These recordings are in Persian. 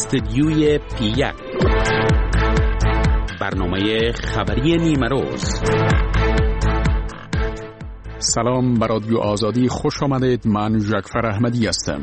استدیوی P1 برنامه خبری نیمه روز. سلام، به رادیو آزادی خوش آمدید. من جعفر احمدی هستم.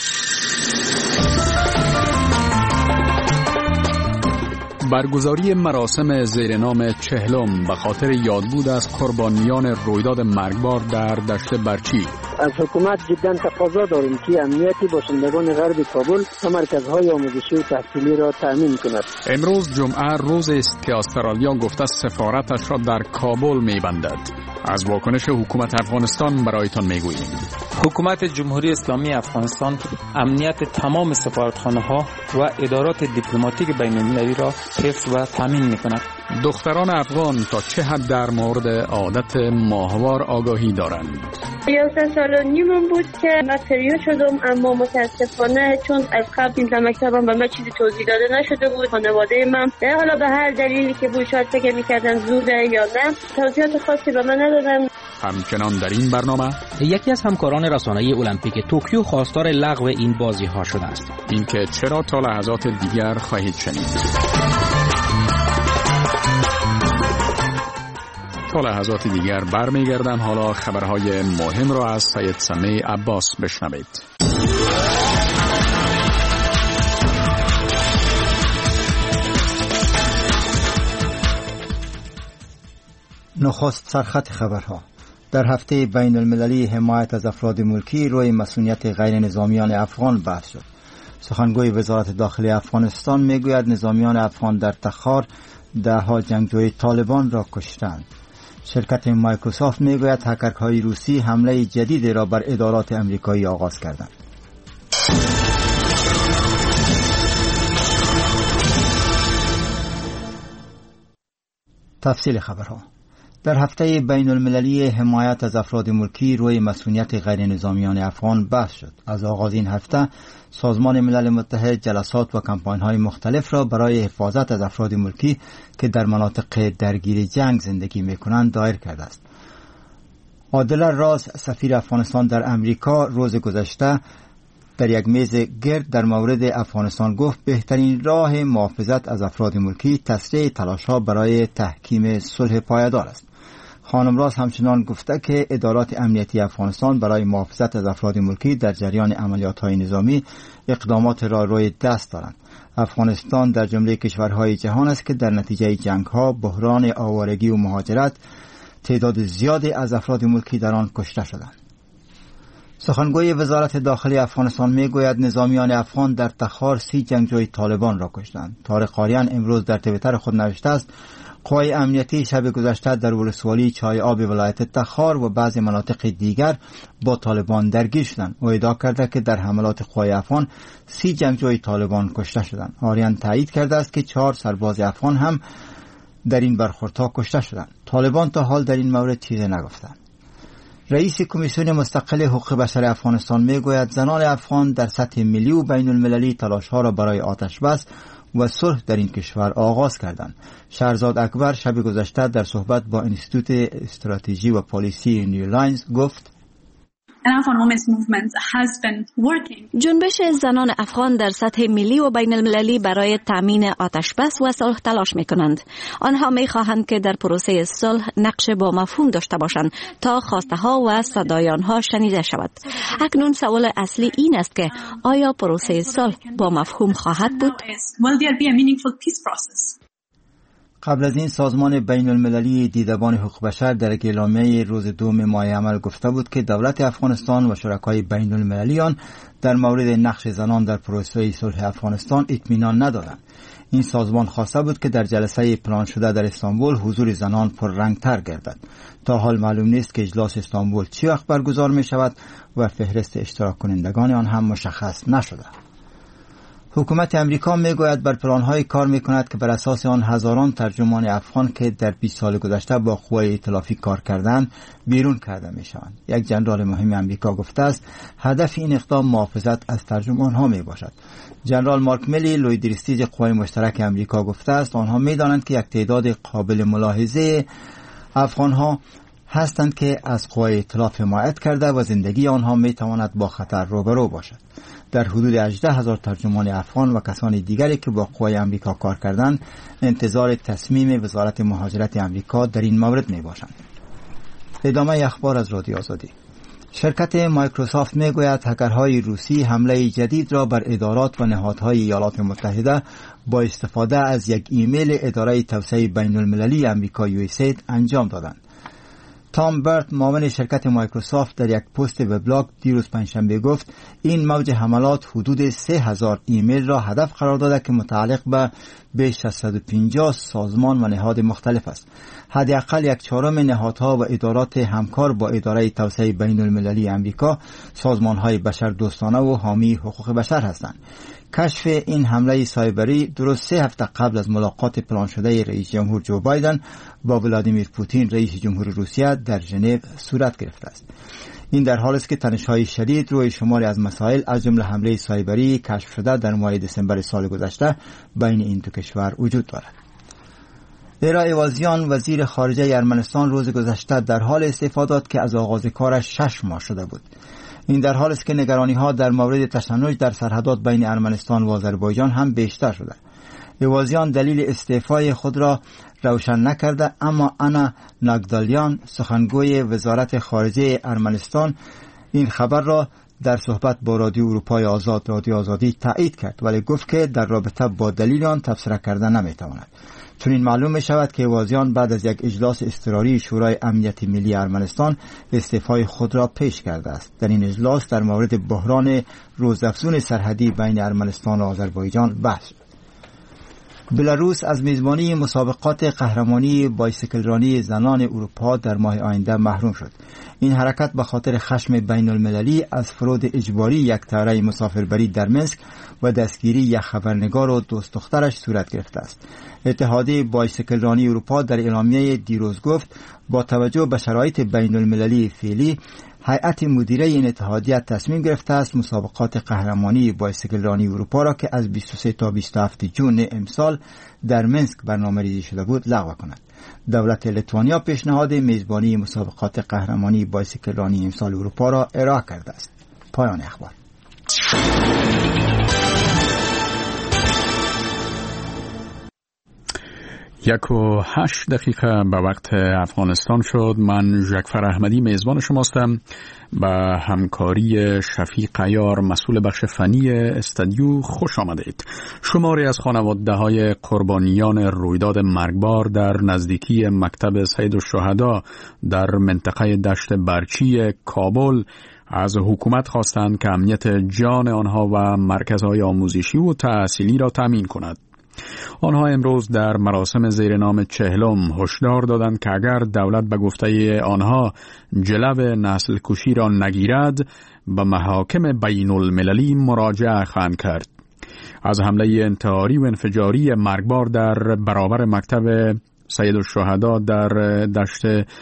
برگزاری مراسم زیر نام چهلم به خاطر یادبود از قربانیان رویداد مرگبار در دشت برچی. از حکومت جدا تقاضا داریم که امنیتی باشندگان غرب کابل و مرکزهای آموزشی و تحصیلی را تأمین کند. امروز جمعه روزی است که استرالیا گفته سفارتش را در کابل می‌بندد. از واکنش حکومت افغانستان برایتان میگوییم. حکومت جمهوری اسلامی افغانستان امنیت تمام سفارتخانه‌ها و ادارات دیپلماتیک بین‌المللی را حفظ و تامین می‌کند. دختران افغان تا چه حد در مورد عادت ماهوار آگاهی دارند؟ 11 سال و نیمم بود که من پریود شدم، اما متاسفانه چون از قبل این مکتبم به من چیزی توضیح داده نشده بود. خانواده من حالا به هر دلیلی که بود شاید فکر می‌کردن زوده یا نه، توضیحات خاصی به من ندادن. همچنان در این برنامه یکی از همکاران رسانه‌ای المپیک توکیو خواستار لغو این بازی‌ها شده است. اینکه چرا تا لحظات دیگر خواهید شنید. تا لحظات دیگر برمیگردم. حالا خبرهای مهم را از سید سمیع عباس بشنوید. نخست سرخط خبرها. در هفته بین المللی حمایت از افراد ملکی روی مسئولیت غیر نظامیان افغان بحث شد. سخنگوی وزارت داخلی افغانستان میگوید نظامیان افغان در تخار 10 جنگجوی طالبان را کشتند. شرکت مایکروسافت میگوید هکرهای روسی حمله جدیدی را بر ادارات امریکایی آغاز کردند. تفصیل خبرها. در هفته بین المللی حمایت از افراد ملکی روی مسئولیت غیر نظامیان افغان بحث شد. از آغاز این هفته سازمان ملل متحد جلسات و کمپاین‌های مختلف را برای حفاظت از افراد ملکی که در مناطق درگیر جنگ زندگی می‌کنند دایر کرده است. عادل راز، سفیر افغانستان در امریکا، روز گذشته در یک میز گرد در مورد افغانستان گفت بهترین راه محافظت از افراد ملکی تسریع تلاش‌ها برای تحکیم صلح پایدار است. خانم راز همچنان گفته که ادارات امنیتی افغانستان برای محافظت از افراد ملکی در جریان عملیات‌های نظامی اقدامات را روی دست دارند. افغانستان در جمله کشورهای جهان است که در نتیجه جنگ‌ها، بحران آوارگی و مهاجرت تعداد زیادی از افراد ملکی در آن کشته شدند. سخنگوی وزارت داخلی افغانستان میگوید نظامیان افغان در تخار 30 جنگجوی طالبان را کشتند. طارق قاریان امروز در توییتر خود نوشته است قوای امنیتی شب گذشته در ولسوالی چای آب ولایت تخار و بعضی مناطق دیگر با طالبان درگیر شدند. او ادعا کرده که در حملات قوای افغان 30 جنگجوی طالبان کشته شدند. قاریان تایید کرده است که 4 سرباز افغان هم در این برخوردها کشته شدند. طالبان تا حال در این مورد چیزی نگفتند. رئیس کمیسیون مستقل حقوق بشر افغانستان میگوید زنان افغان در سطح ملی و بین المللی تلاش‌ها را برای آتش بس و صلح در این کشور آغاز کردند. شهرزاد اکبر شب گذشته در صحبت با انستیتوت استراتژی و پالیسی نیو لاینز گفت جنبش زنان افغان در سطح ملی و بین المللی برای تامین آتش بس و صلح تلاش می‌کنند. آنها می‌خواهند که در پروسه صلح نقش با مفهوم داشته باشند تا خواسته‌ها و صدای آنها شنیده شود. اکنون سوال اصلی این است که آیا پروسه صلح با مفهوم خواهد بود؟ قبل از این سازمان بین المللی دیدبان حقوق بشر در اعلامیه روز 2 ماه عمل گفته بود که دولت افغانستان و شرکای بین المللی آن در مورد نقش زنان در پروسه صلح افغانستان اطمینان ندارند. این سازمان خواسته بود که در جلسه پلان شده در استانبول حضور زنان پررنگ‌تر گردد. تا حال معلوم نیست که اجلاس استانبول چه وقت برگزار می شود و فهرست اشتراک کنندگان آن هم مشخص نشده. حکومت امریکا میگوید بر پلان‌های کار میکند که بر اساس آن هزاران ترجمان افغان که در 20 سال گذشته با قوای ائتلافی کار کردند بیرون کرده میشوند. یک جنرال مهم امریکا گفته است هدف این اقدام محافظت از ترجمان‌ها میباشد. جنرال مارک میلی لویدریستیج قوای مشترک امریکا گفته است آنها میدانند که یک تعداد قابل ملاحظه افغان‌ها هستند که از قوای ائتلاف حمایت کرده و زندگی آنها میتواند با خطر روبرو باشد. در حدود 18,000 ترجمان افغان و کسان دیگری که با قوای امریکا کار کردند انتظار تصمیم وزارت مهاجرت امریکا در این مورد می باشند. ادامه اخبار از رادیو آزادی. شرکت مایکروسافت میگوید هکرهای روسی حمله جدید را بر ادارات و نهادهای ایالات متحده با استفاده از یک ایمیل اداره توسعه بین المللی امریکا USAID انجام دادند. تام برت معاون شرکت مایکروسافت در یک پست وبلاگ دیروز پنجشنبه گفت این موج حملات حدود 3,000 ایمیل را هدف قرار داده که متعلق به بیش از 150 سازمان و نهاد مختلف است. حداقل 1/4 نهادها و ادارات همکار با اداره توسعه بین المللی امریکا سازمانهای بشر دوستانه و حامی حقوق بشر هستند. کشف این حمله سایبری درست 3 هفته قبل از ملاقات پلان شده رئیس جمهور جو بایدن با ولادیمیر پوتین رئیس جمهور روسیه در ژنو صورت گرفته است. این در حالی است که تنش‌های شدید روی شماری از مسائل از جمله حمله سایبری کشف شده در ماه دسامبر سال گذشته بین این دو کشور وجود دارد. ایرا ایوازیان وزیر خارجه ارمنستان روز گذشته در حال استعفا داد که از آغاز کارش 6 ماه شده بود. این در حالی است که نگرانی‌ها در مورد تشنج در سرحدات بین ارمنستان و آذربایجان هم بیشتر شده. ایوازیان دلیل استعفای خود را روشن نکرده، اما انا ناگدالیان سخنگوی وزارت خارجه ارمنستان این خبر را در صحبت با رادیو اروپای آزاد رادیو آزادی تایید کرد، ولی گفت که در رابطه با دلیل آن تبصره کردن نمیتواند. چون این معلوم می شود که ایوازیان بعد از یک اجلاس اضطراری شورای امنیت ملی ارمنستان استعفای خود را پیش کرده است. در این اجلاس در مورد بحران روزافزون سرحدی بین ارمنستان و آذربایجان بحث شد. بلاروس از میزبانی مسابقات قهرمانی بایسیکل رانی زنان اروپا در ماه آینده محروم شد. این حرکت به خاطر خشم بین المللی از فرود اجباری یک طیاره مسافربری در منسک و دستگیری یک خبرنگار و دوست دخترش صورت گرفته است. اتحادیه بایسیکل رانی اروپا در اعلامیه دیروز گفت با توجه به شرایط بین المللی فعلی هیئت مدیره این اتحادیه تصمیم گرفته است مسابقات قهرمانی بایسیکل رانی اروپا را که از 23 تا 27 جون امسال در منسک برنامه‌ریزی شده بود لغو کند. دولت لیتوانیا پیشنهاد میزبانی مسابقات قهرمانی بایسیکل رانی امسال اروپا را ارائه کرده است. پایان اخبار. 1:08 به وقت افغانستان شد. من ژکفر احمدی میزبان شماستم. با همکاری شفیق عیار مسئول بخش فنی استودیو خوش آمدید. شماری از خانواده‌های قربانیان رویداد مرگبار در نزدیکی مکتب سید الشهدا در منطقه دشت برچی کابل از حکومت خواستند که امنیت جان آنها و مرکزهای آموزشی و تحصیلی را تامین کند. آنها امروز در مراسم زیر نام 40 هشدار دادند که اگر دولت به گفته آنها جلو نسل کشی را نگیرد به محاکم بین المللی مراجعه خواهند کرد. از حمله انتحاری و انفجاری مرگبار در برابر مکتب سید الشهدا در دشت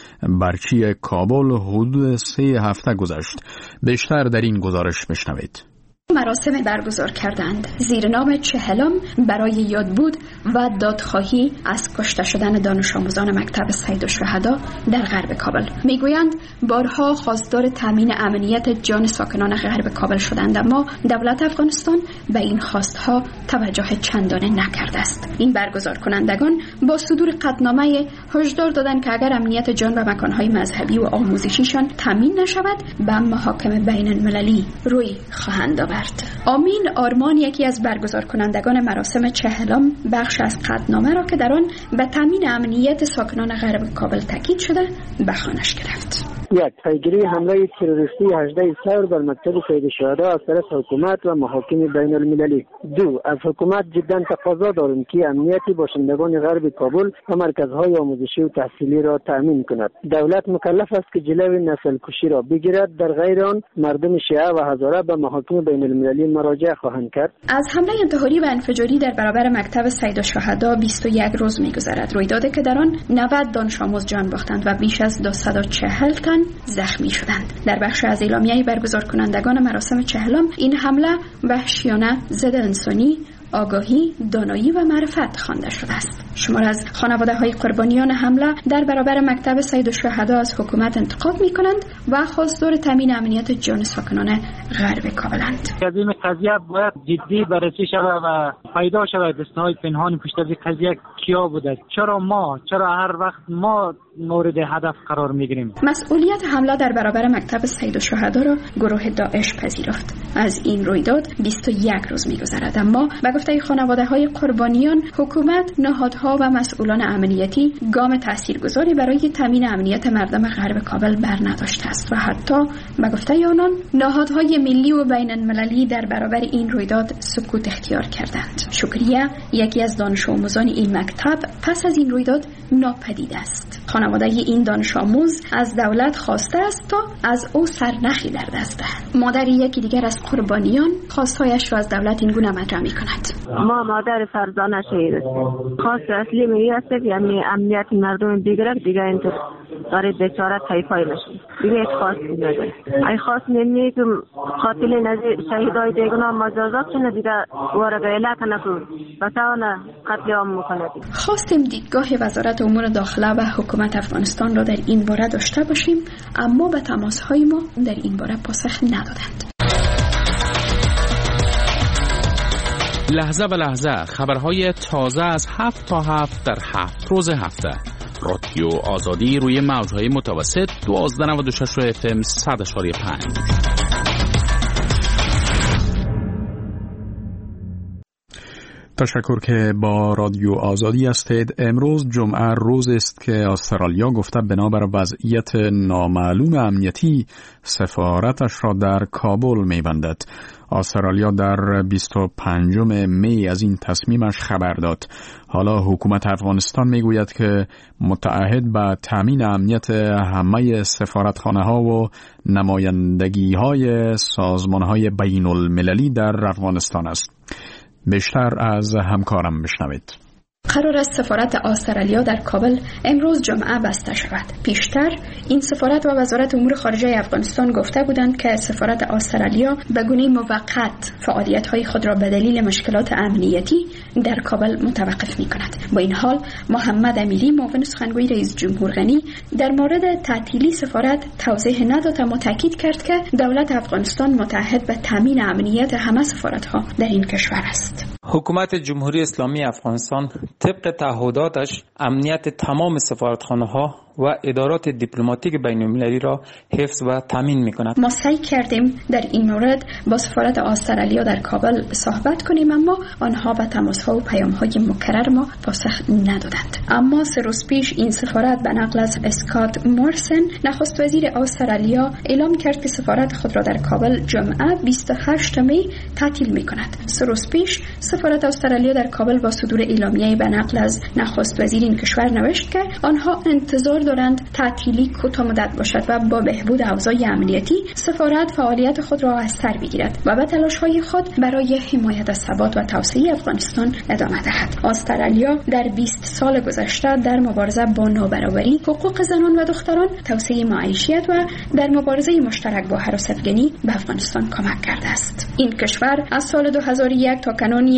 برچی کابل حدود 3 هفته گذشت. بیشتر در این گزارش بشنوید. مراسم برگزار کردند زیر نام 40 برای یادبود و دادخواهی از کشته شدن دانش آموزان مکتب سید الشهدا در غرب کابل. میگویند بارها خواستار تامین امنیت جان ساکنان غرب کابل شدند، اما دولت افغانستان به این خواستها توجه چندانه نکرده است. این برگزار کنندگان با صدور قطعنامه هشدار دادند که اگر امنیت جان و مکانهای مذهبی و آموزشیشان تامین نشود به محاکم بین المللی روی خواهند آورد. آمین آرمان یکی از برگزار کنندگان مراسم 40 بخش از قطعنامه را که در آن به تامین امنیت ساکنان غرب کابل تاکید شده به خوانش گرفت. 1. پیگیری حمله تروریستی 18 ثور بر مکتب سید الشهدا از طرف حکومت و محاکم بین المللی. 2. از حکومت جدا تقاضا داریم که امنیت باشندگان غرب کابل و مرکزهای آموزشی و تحصیلی را تأمین کند. دولت مکلف است که جلوی نسل کشی را بگیرد، در غیر آن مردم شیعه و هزاره به محاکم بین المللی مراجعه خواهند کرد. از حمله انتحاری و انفجاری در برابر مکتب سید الشهدا 21 روز می‌گذرد. رویدادی که در آن 90 دانش آموز جان باختند و بیش از 240 تن زخمی شدند. در بخش از اعلامیه برگزار کنندگان مراسم 40 این حمله وحشیانه، ضد انسانی آگاهی، دانایی و معرفت خوانده شده است. شمار از خانواده‌های قربانیان حمله در برابر مکتب سید الشهدا از حکومت انتقاد می‌کنند و خواستار تامین امنیت جان ساکنان غرب کابلند. از این قضیه باید جدی بررسی شود و پیدا شود دستهای پنهان پشت از قضیه کیا بوده. چرا هر وقت ما مورد هدف قرار میگیریم؟ مسئولیت حمله در برابر مکتب سید الشهدا را گروه داعش پذیرفت. از این رویداد 21 روز می‌گذرد، اما به گفته خانواده‌های قربانیان حکومت، نهادها و مسئولان امنیتی گام تاثیرگذاری برای تامین امنیت مردم غرب کابل برنداشته است و حتی به گفته آنان نهادهای ملی و بین المللی در برابر این رویداد سکوت اختیار کردند. شکریه، یکی از دانش آموزان این مکتب، پس از این رویداد ناپدید است. خانواده این دانش آموز از دولت خواسته است تا از او سرنخی در دست دهد. مادر یکی دیگر از قربانیان خواستهایش را از دولت این گونه مطرح می‌کند. ما مادر فرزانه شهید است. خواست اصلی می است یعنی امنیت مردم دیگر اینطور داره بیچاره طایفای نشه. دیگه هیچ خواست نداره. ای خواست نمی که قاتل نزی شهیدای دیگران مجازات شنه دیگه وارد علاقه نکن بساونه قتل عام میکنه. خواستیم دیدگاه وزارت امور داخله و حکومت افغانستان را در این باره داشته باشیم، اما به تماس‌های ما در این باره پاسخ ندادند. لحظه به لحظه خبرهای تازه از 7 تا 7 در 7 روز هفته. رادیو آزادی روی موج‌های متوسط 1296 FM 100.5. تشکر که با رادیو آزادی هستید. امروز جمعه روز است که استرالیا گفته بنابر وضعیت نامعلوم امنیتی سفارتش را در کابل می‌بندد. استرالیا در 25 می از این تصمیمش خبر داد. حالا حکومت افغانستان میگوید که متعهد به تامین امنیت همه سفارتخانه‌ها و نمایندگی‌های سازمان‌های بین المللی در افغانستان است. بیشتر از همکارم بشنوید. قرار است سفارت استرالیا در کابل امروز جمعه بسته شود. پیشتر این سفارت و وزارت امور خارجه افغانستان گفته بودند که سفارت استرالیا به گونه موقت فعالیت‌های خود را به دلیل مشکلات امنیتی در کابل متوقف می‌کند. با این حال محمد امیری معاون سخنگوی رئیس جمهور غنی در مورد تعطیلی سفارت توضیح نداد، اما تاکید کرد که دولت افغانستان متعهد به تامین امنیت همه سفارت‌ها در این کشور است. حکومت جمهوری اسلامی افغانستان طبق تعهداتش امنیت تمام سفارتخانه‌ها و ادارات دیپلماتیک بین‌المللی را حفظ و تامین می‌کند. ما سعی کردیم در این مورد با سفارت استرالیا در کابل صحبت کنیم، اما آنها به تماس‌ها و پیام‌های مکرر ما پاسخ ندادند. اما 3 روز پیش این سفارت به نقل از اسکات مورسن نخست وزیر استرالیا اعلام کرد که سفارت خود را در کابل جمعه 28 می تعطیل می‌کند. 3 روز پیش سفارت استرالیا در کابل با صدور اعلامیه‌ای به نقل از نخست وزیر این کشور نوشت که آنها انتظار دارند تعطیلی کوتاه مدت باشد و با بهبود اوضاع امنیتی سفارت فعالیت خود را از سر بگیرد و به تلاش‌های خود برای حمایت از ثبات و توسعه افغانستان ادامه دهد. استرالیا در 20 سال گذشته در مبارزه با نابرابری حقوق زنان و دختران، توسعه معیشت و در مبارزه مشترک با هراس افغانی به افغانستان کمک کرده است. این کشور از سال 2001 تا کنون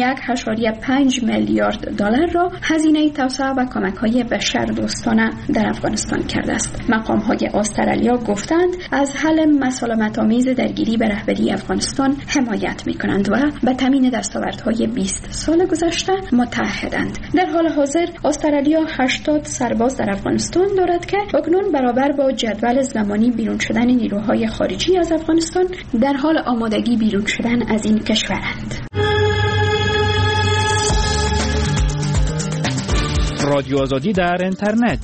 1.5 میلیارد دلار را هزینه توسعه و کمک‌های بشردوستانه در افغانستان کرده است. مقام‌های استرالیا گفتند از حل مسالمت‌آمیز درگیری به رهبری افغانستان حمایت می‌کنند و به تامین دستاوردهای 20 سال گذشته متعهدند. در حال حاضر استرالیا 80 سرباز در افغانستان دارد که اکنون برابر با جدول زمانی بیرون شدن نیروهای خارجی از افغانستان در حال آمادگی بیرون شدن از این کشورند. رادیو آزادی در اینترنت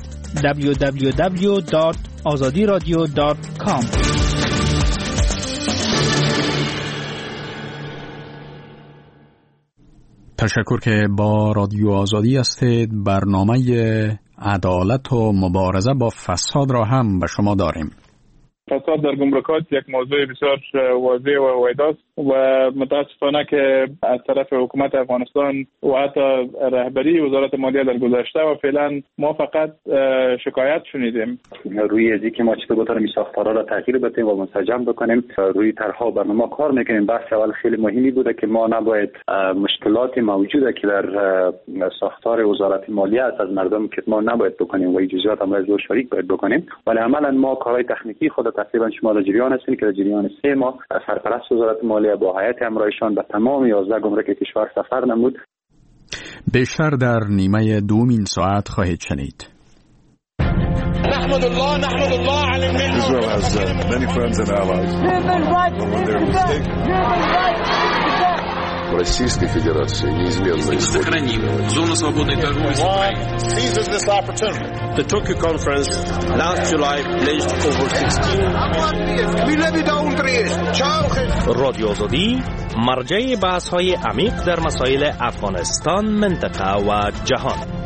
www.azadiradio.com. تشکر که با رادیو آزادی هستید. برنامه عدالت و مبارزه با فساد را هم به شما داریم. فساد در گمرکات یک موضوع بسیار واضح و وایداست و متاسفانه که از طرف حکومت افغانستان و حتی رهبری وزارت مالیه در گذشته و فعلا ما فقط شکایت شنیدیم. روی ازی که ما چطور بتونیم ساختارها را تغییر بدیم و منسجم بکنیم، روی طرح‌ها و برنامه کار میکنیم. بحث اول خیلی مهمی بوده که ما نباید مشکلات موجوده که در ساختار وزارت مالیه است از مردم که ما نباید بکنیم و جزئیات هم از شریک باید بکنیم، ولی عملا ما کارهای تکنیکی خود تقریبا شما در جریان هستیم که در جریان 3 ماه سرپرست وزارت مالیه با هیئت همراهشان به تمام 11 گمرک کشور سفر نمود. بیشتر در نیمه دومین ساعت خواهید شنید. نحمد الله على المنة. Israel has many friends and allies. Российской Федерации неизменно сохраним зону свободной торговли с Украиной. Seizes this opportunity. The Tokyo conference last July pledged over 16. رادیو آزادی مرجع بحث‌های عمیق در مسائل افغانستان، منطقه و جهان.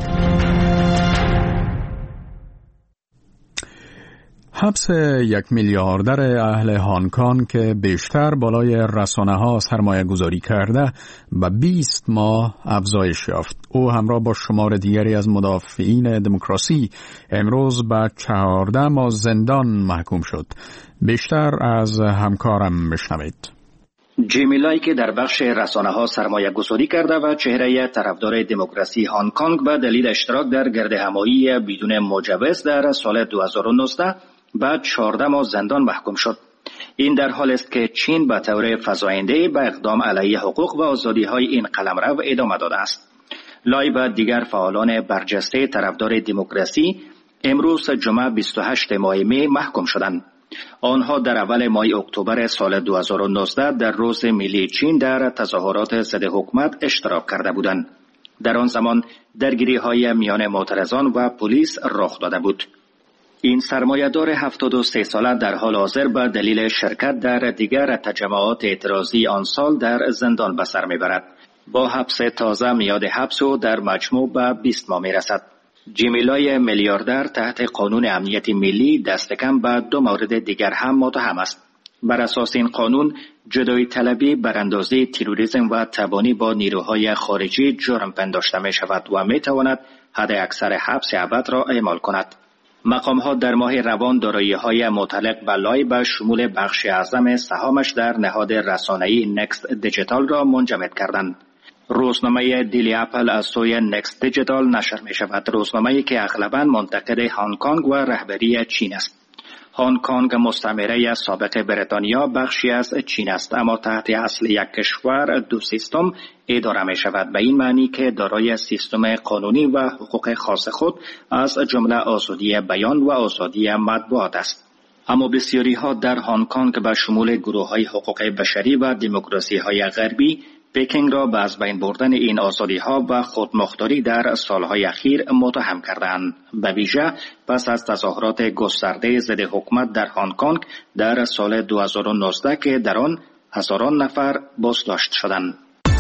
حبس یک میلیاردر اهل هانگ کنگ که بیشتر بالای رسانه‌ها سرمایه گذاری کرده و 20 ماه افزایش یافت. او همراه با شمار دیگری از مدافعین دموکراسی امروز به 14 ماه زندان محکوم شد. بیشتر از همکارم بشنوید. جیمی لای که در بخش رسانه‌ها سرمایه گذاری کرده و چهره طرفدار دموکراسی هانگ کنگ به دلیل اشتراک در گردهمایی بدون مجوز در سال 2019 بعد 14 ماه زندان محکوم شد. این در حال است که چین به طور فزاینده به اقدام علیه حقوق و آزادی‌های این قلمرو ادامه داده است. لای و دیگر فعالان برجسته طرفدار دموکراسی امروز جمعه 28 ماه می محکوم شدند. آنها در اول ماه اکتبر سال 2019 در روز ملی چین در تظاهرات ضد حکومت اشتراک کرده بودند. در آن زمان درگیری‌های میان معترضان و پلیس رخ داده بود. این سرمایه‌دار 73 ساله در حال حاضر به دلیل شرکت در دیگر تجمعات اعتراضی آن سال در زندان به سر می‌برد. با حبس تازه میاد حبس او در مجموع به 20 ماه می‌رسد. جیمی لای میلیاردر تحت قانون امنیت ملی دست کم به 2 مورد دیگر هم متهم است. بر اساس این قانون جدایی طلبی براندازی تروریسم و تبانی با نیروهای خارجی جرم پنداشته می شود و می تواند حد اکثر حبس ابد را اعمال کند. مقام‌ها در ماه روان دارایی‌های متعلق به لای به شمول بخش اعظم سهامش در نهاد رسانه‌ای نکست دیجیتال را منجمد کردند. روزنامه دیلی اپل از سوی نکست دیجیتال نشر می شود. روزنامه‌ای که اغلباً منتقد هانگ کنگ و رهبری چین است. هانگ کنگ مستعمره سابق بریتانیا بخشی از چین است، اما تحت اصل یک کشور دو سیستم اداره می شود، به این معنی که دارای سیستم قانونی و حقوق خاص خود از جمله آزادی بیان و آزادی مطبوعات است. اما بسیاری ها در هانگ کنگ به شمول گروه های حقوق بشری و دموکراسی های غربی پکینگ را به از بین بردن این آزادی ها و خودمختاری در سالهای اخیر متهم کردند، به ویژه پس از تظاهرات گسترده ضد حکومت در هانگ کنگ در سال 2019 که در آن هزاران نفر بازداشت شدند.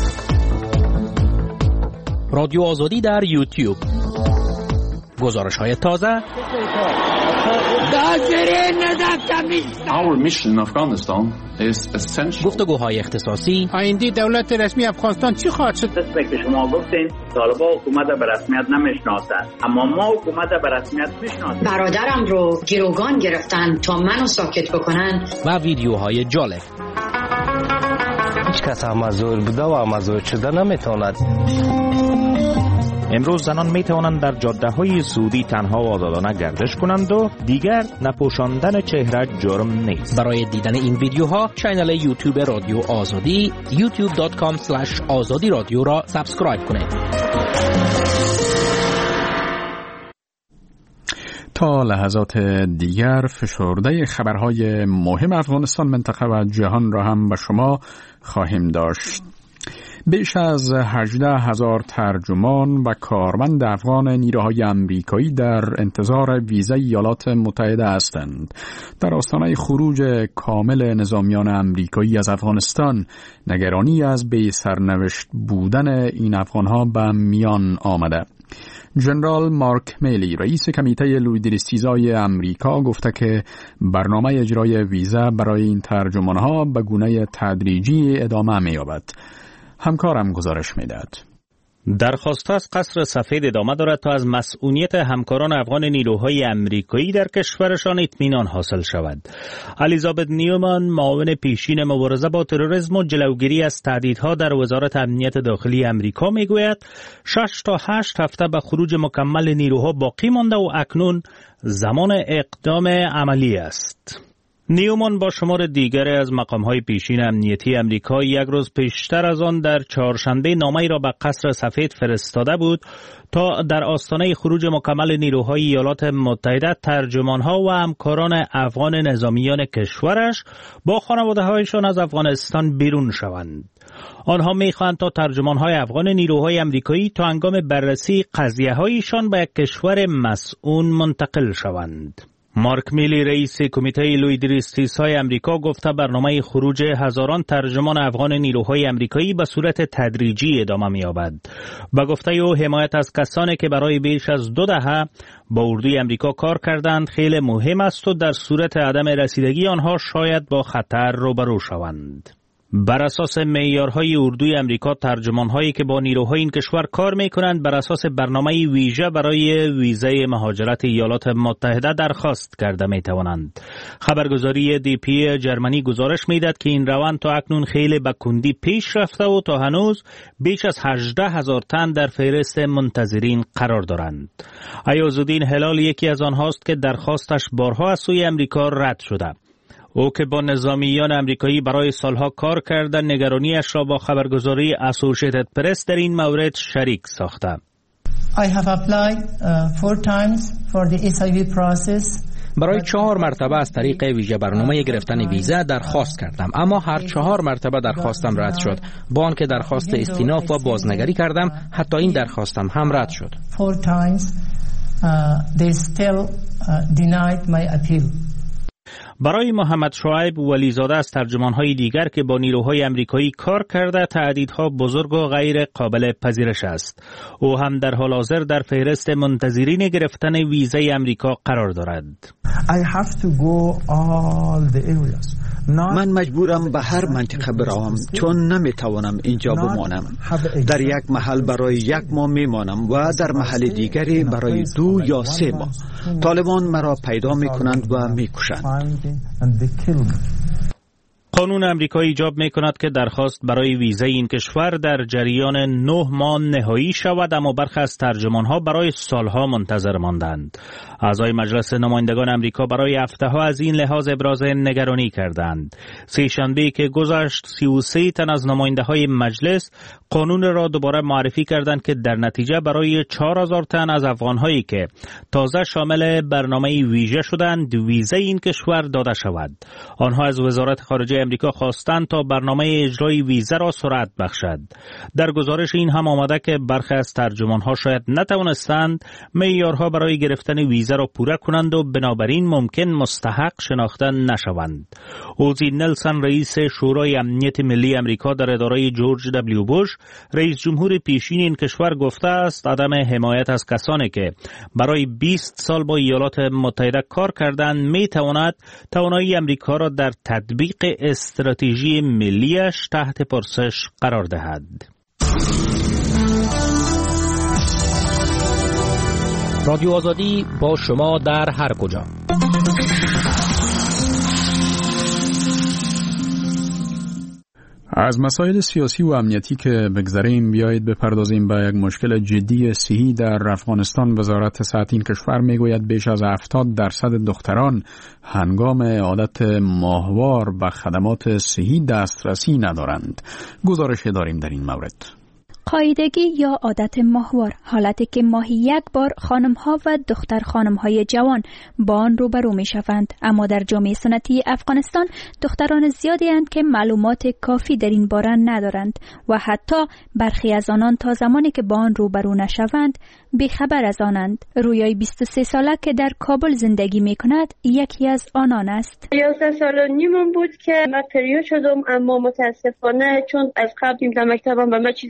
رادیو آزادی در یوتیوب، گزارش‌های تازه. Our mission in Afghanistan is essential. گفتگوهای اختصاصی. آینده دولت رسمی افغانستان چی خواهد شد؟ که شما گفتین طالبان حکومت به رسمیت نمیشناسند، اما ما حکومت به رسمیت میشناسیم. برادرم رو گروگان گرفتن تا منو ساکت بکنن. و ویدیوهای جالب. هیچ کس مزور بوده و مزور شده نمیتواند. امروز زنان می توانند در جاده‌های سعودی تنها و آزادانه گردش کنند و دیگر نپوشاندن چهره جرم نیست. برای دیدن این ویدیوها کانال یوتیوب رادیو آزادی youtube.com/azadi رادیو را سابسکرایب کنید. تا لحظات دیگر فشرده خبرهای مهم افغانستان، منطقه و جهان را هم به شما خواهیم داشت. بیش از 18,000 ترجمان و کارمند افغان نیروهای امریکایی در انتظار ویزای ایالات متحده هستند. در آستانه خروج کامل نظامیان امریکایی از افغانستان، نگرانی از بی سرنوشت بودن این افغانها به میان آمده. جنرال مارک میلی رئیس کمیته لویدریستیزای امریکا گفته که برنامه اجرای ویزا برای این ترجمانها به گونه تدریجی ادامه می‌یابد. همکارم گزارش می‌دهد. درخواست از قصر سفید ادامه دارد تا از مسئولیت همکاران افغان نیروهای امریکایی در کشورشان اطمینان حاصل شود. الیزابت نیومان، معاون پیشین مبارزه با تروریسم و جلوگیری از تهدیدها در وزارت امنیت داخلی امریکا میگوید 6 تا 8 هفته به خروج مکمل نیروها باقی مانده و اکنون زمان اقدام عملی است. نیومان با شمار دیگری از مقام‌های پیشین امنیتی امریکا یک روز پیشتر از آن در چهارشنبه نامه‌ای را به قصر سفید فرستاده بود تا در آستانه خروج مکمل نیروهای ایالات متحده ترجمان‌ها و همکاران افغان نظامیان کشورش با خانواده‌هایشان از افغانستان بیرون شوند. آنها می‌خواهند تا ترجمان‌های افغان نیروهای امریکایی تا هنگام بررسی قضیه‌هایشان به یک کشور مسئول منتقل شوند. مارک میلی رئیس کمیته لویدریستیزهای امریکا گفته برنامه خروج هزاران ترجمان افغان نیروهای امریکایی به صورت تدریجی ادامه می‌یابد. به گفته او حمایت از کسانی که برای بیش از 2 دهه با اردوی امریکا کار کردند خیلی مهم است و در صورت عدم رسیدگی آنها شاید با خطر روبرو شوند. بر اساس معیارهای اردوی امریکا ترجمان‌هایی که با نیروهای این کشور کار می‌کنند بر اساس برنامه ویژه برای ویزای مهاجرت ایالات متحده درخواست کرده می‌توانند. خبرگزاری DP جرمنی گزارش می‌دهد که این روند تا اکنون خیلی به کندی پیش رفته و تا هنوز بیش از 18,000 تن در فهرست منتظرین قرار دارند. عیاض‌الدین هلال یکی از آنهاست که درخواستش بارها از سوی امریکا رد شده. او که با نظامیان امریکایی برای سالها کار کرده نگرانیش را با خبرگزاری اسوسییتد پرس در این مورد شریک ساخته. I have applied 4 times for the SIV process. برای 4 مرتبه از طریق ویژه برنامه گرفتن ویزا درخواست کردم، اما هر 4 مرتبه درخواستم رد شد. با آنکه درخواست استیناف و بازنگری کردم، حتی این درخواستم هم رد شد. 4 times they still denied my appeal. برای محمد شعیب ولیزاده از ترجمان‌های دیگر که با نیروهای امریکایی کار کرده تهدیدها بزرگ و غیر قابل پذیرش است. او هم در حال حاضر در فهرست منتظرین گرفتن ویزای امریکا قرار دارد. من مجبورم به هر منطقه بروم چون نمیتوانم اینجا بمانم. در یک محل برای 1 ماه میمانم و در محل دیگری برای 2 یا 3 ماه. طالبان مرا پیدا میکنند و میکشند. قانون امریکا ایجاب می‌کند که درخواست برای ویزای این کشور در جریان 9 ماه نهایی شود، اما برخی از ترجمان‌ها برای سالها منتظر ماندند. اعضای مجلس نمایندگان امریکا برای هفته‌ها از این لحاظ ابراز نگرانی کردند. سه‌شنبه که گذشت 33 تن از نماینده‌های مجلس قانون را دوباره معرفی کردند که در نتیجه برای 4000 تن از افغان‌هایی که تازه شامل برنامه ویژه شدند ویزای این کشور داده شود. آنها از وزارت خارجه امریکا خواستند تا برنامه اجرای ویزا را سرعت بخشد. در گزارش این هم آمده که برخی از ترجمان‌ها شاید نتوانستند معیارها برای گرفتن ویزا را پوره کنند و بنابراین ممکن مستحق شناخته نشوند. اوزی نلسن رئیس شورای امنیت ملی امریکا در اداره جورج دبلیو بوش رئیس جمهور پیشین این کشور گفته است عدم حمایت از کسانی که برای 20 سال با ایالات متحده کار کردند میتواند توانایی امریکا را در تطبیق استراتژی ملیش تحت پرسش قرار دهد. رادیو آزادی با شما در هر کجا. از مسائل سیاسی و امنیتی که بگذریم بیایید بپردازیم به یک مشکل جدی صحی در افغانستان. وزارت صحت این کشور میگوید بیش از 70% دختران هنگام عادت ماهوار به خدمات صحی دسترسی ندارند. گزارش داریم در این مورد. قاعدگی یا عادت ماهوار، حالتی که ماهی 1 بار خانم‌ها و دختر خانم‌های جوان با آن روبرو می‌شوند، اما در جامعه سنتی افغانستان دختران زیادی اند که معلومات کافی در این باره ندارند و حتی برخی از آنان تا زمانی که با آن روبرو نشوند بیخبر از آنند. رویای 23 ساله که در کابل زندگی می‌کند یکی از آنان است. 11 سال و نیمم بود که من پریود شدم، اما متاسفانه چون از قبل در مکتبم به من چیزی توضیح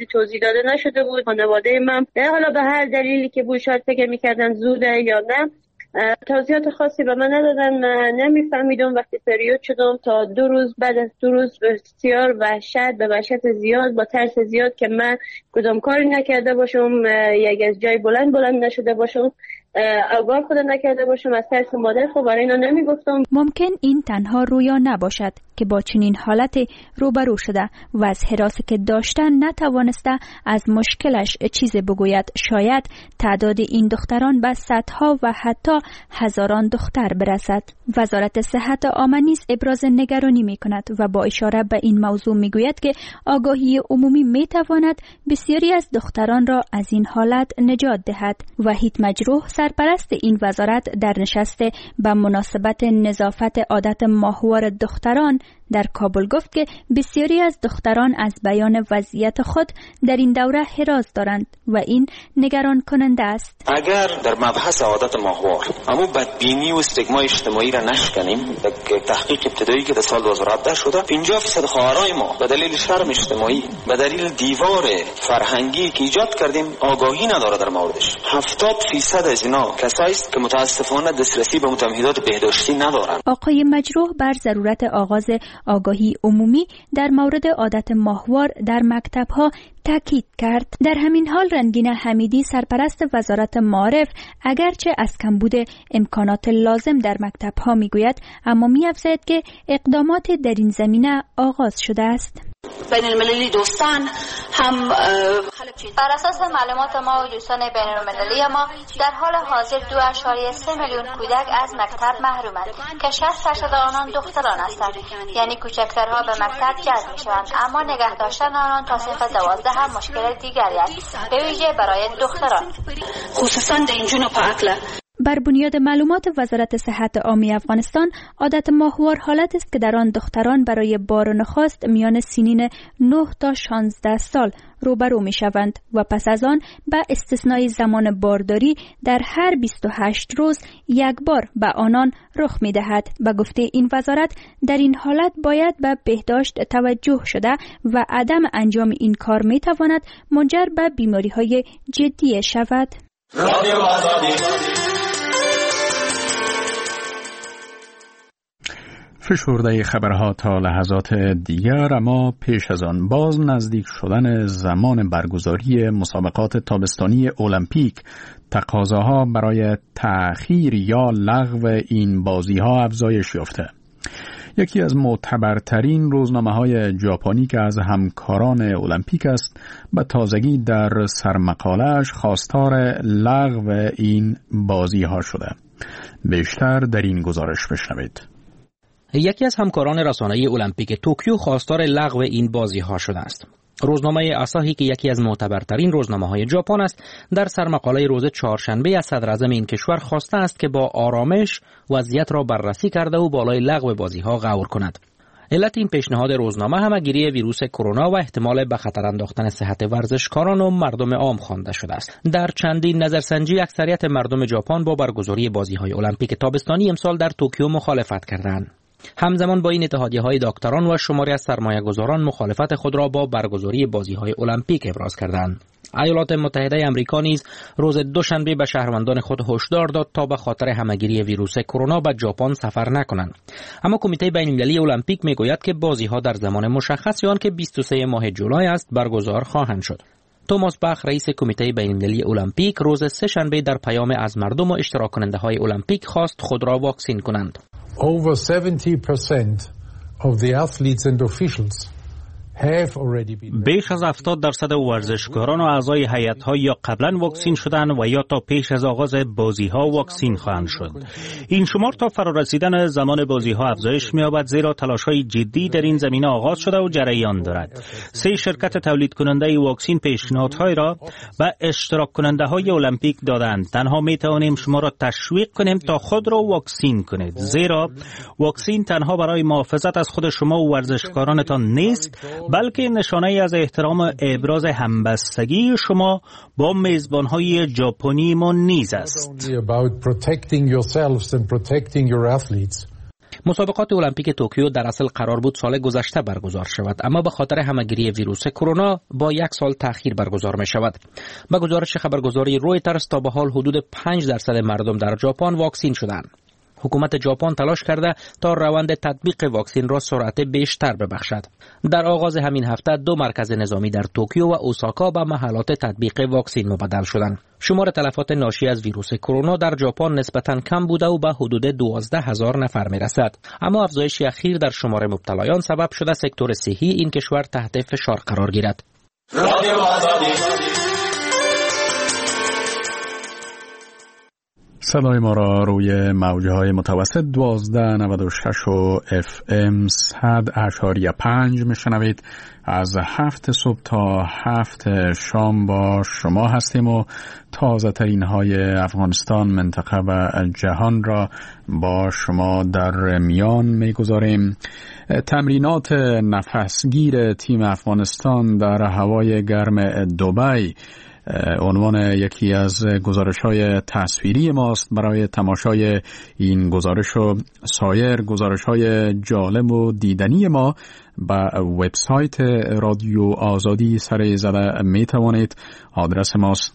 داده نشده بود. خانواده من حالا به هر دلیلی که بود شاید فکر می‌کردن زوده یا نه توضیحات خاصی به من ندادن. من نمیفهمیدم. وقتی پریود شدم تا 2 روز بعد از 2 روز بسیار وحشت به وحشت زیاد با ترس زیاد که من کدام کاری نکرده باشم، یک از جای بلند نشده باشم، آگاه خود نکرده باشم از ترس مادر. خب برای اینا نمیگفتم. ممکن این تنها رویا نباشد که با چنین حالت روبرو شده و از حراسی که داشتن نتوانسته از مشکلش چیزی بگوید. شاید تعداد این دختران به صدها و حتی هزاران دختر برسد. وزارت صحت عامه نیز ابراز نگرانی می کند و با اشاره به این موضوع می گوید که آگاهی عمومی می تواند بسیاری از دختران را از این حالت نجات دهد. وحید مجروح سرپرست این وزارت در نشست به مناسبت نظافت عادت ماهوار دختران در کابل گفت که بسیاری از دختران از بیان وضعیت خود در این دوره حراس دارند و این نگران کننده است. اگر در مبحث عادت ماهوار اما بدبینی و استیگما اجتماعی را نشکنیم، در تحقیق ابتدایی که در سال 2017 شده 50% خواهرای ما به دلیل شرم اجتماعی، به دلیل دیوار فرهنگی که ایجاد کردیم آگاهی نداره در موردش. 70% از اینا کسایی است که متاسفانه دسترسی به متمهدات بهداشتی ندارند. آقای مجروح بر ضرورت آغاز آگاهی عمومی در مورد عادت ماهوار در مکتب‌ها تاکید کرد. در همین حال رنگین حمیدی سرپرست وزارت معارف اگرچه از کمبود امکانات لازم در مکتب‌ها میگوید، اما می‌افزاید که اقدامات در این زمینه آغاز شده است. بین المللی دوستان هم بر اساس معلومات ما و دوستان بین المللی ما در حال حاضر 2.3 میلیون کودک از مکتب محرومند که 60% آنان دختران هستند، یعنی کوچکترها به مکتب جذب میشوند، اما نگه داشتن آنان تا صنف 12 هم مشکل دیگری است، به ویژه برای دختران، خصوصا در این جنوب اقلا. بر بنیاد معلومات وزارت صحت عامه افغانستان، عادت ماهوار حالت است که در آن دختران برای بار نخست میان سنین 9 تا 16 سال روبرو می شوند و پس از آن به استثنای زمان بارداری در هر 28 روز یک بار به آنان رخ می دهد. به گفته این وزارت در این حالت باید به بهداشت توجه شده و عدم انجام این کار می تواند منجر به بیماری های جدی شود. فشرده خبرها تا لحظات دیگر، اما پیش از آن باز نزدیک شدن زمان برگزاری مسابقات تابستانی المپیک تقاضاها برای تأخیر یا لغو این بازی‌ها افزایش یافته. یکی از معتبرترین روزنامه‌های ژاپنی که از همکاران المپیک است به تازگی در سرمقاله‌اش خواستار لغو این بازی‌ها شده. بیشتر در این گزارش بشنوید. یکی از همکاران رسانه‌ای المپیک توکیو خواستار لغو این بازی‌ها شده است. روزنامه آساهی که یکی از معتبرترین روزنامه‌های ژاپن است، در سرمقاله روز چهارشنبه از صدراعظم این کشور خواسته است که با آرامش وضعیت را بررسی کرده و بالای لغو بازی‌ها غور کند. علت این پیشنهاد روزنامه همه‌گیری ویروس کرونا و احتمال به خطر انداختن صحت ورزشکاران و مردم عام خوانده شده است. در چندین نظرسنجی اکثریت مردم ژاپن با برگزاری بازی‌های المپیک تابستانی امسال در توکیو مخالفت کردند. همزمان با این اتحادیه‌های دکتران و شماری از سرمایه‌گذاران مخالفت خود را با برگزاری بازی‌های المپیک ابراز کردند. ایالات متحده آمریکا نیز روز دوشنبه به شهروندان خود هشدار داد تا به خاطر همه‌گیری ویروس کرونا به ژاپن سفر نکنند. اما کمیته بین‌المللی المپیک میگوید که بازی‌ها در زمان مشخص آن که 23 ماه جولای است برگزار خواهند شد. توماس باخ رئیس کمیته بین‌المللی المپیک روز سه‌شنبه در پیام از مردم و اشتراک کننده‌های المپیک خواست خود را واکسین کنند. Over 70% of the athletes and officials بیش از 70% ورزشکاران و اعضای هیئت‌ها یا قبلا واکسین شدند و یا تا پیش از آغاز بازی‌ها واکسین خواهند شد. این شمار تا فرارسیدن زمان بازی‌ها افزایش می‌یابد، زیرا تلاش‌های جدی در این زمینه آغاز شده و جریان دارد. 3 شرکت تولید کننده واکسین پیشنهادهای را به اشتراک کننده‌های المپیک دادند. تنها می‌توانیم شما را تشویق کنیم تا خود را واکسین کنید، زیرا واکسین تنها برای محافظت از خود شما و ورزشکارانتان نیست، بلکه نشانه از احترام و ابراز همبستگی شما با میزبان‌های ژاپنی ما نیز است. مسابقات المپیک توکیو در اصل قرار بود سال گذشته برگزار شود، اما به خاطر همهگیری ویروس کرونا با 1 سال تأخیر برگزار می شود. با گزارش خبرگزاری رویترز تا به حال حدود 5% مردم در ژاپن واکسین شدند. حکومت ژاپن تلاش کرده تا روند تطبیق واکسین را سرعت بیشتر ببخشد. در آغاز همین هفته 2 مرکز نظامی در توکیو و اوساکا به محلات تطبیق واکسین مبدل شدند. شمار تلفات ناشی از ویروس کرونا در ژاپن نسبتاً کم بوده و به حدود 12,000 نفر میرسد. اما افزایش اخیر در شمار مبتلایان سبب شده سکتور صحی این کشور تحت فشار قرار گیرد. صدای ما را روی موجهای متوسط 1296 و FM 100.5 میشنوید. از 7 صبح تا 7 شام با شما هستیم و تازه ترین های افغانستان، منطقه و جهان را با شما در میان میگذاریم. تمرینات نفسگیر تیم افغانستان در هوای گرم دبی عنوان یکی از گزارش‌های تصویری ماست. برای تماشای این گزارش و سایر گزارش‌های جالب و دیدنی ما به وبسایت رادیو آزادی سر زده می توانید. آدرس ماست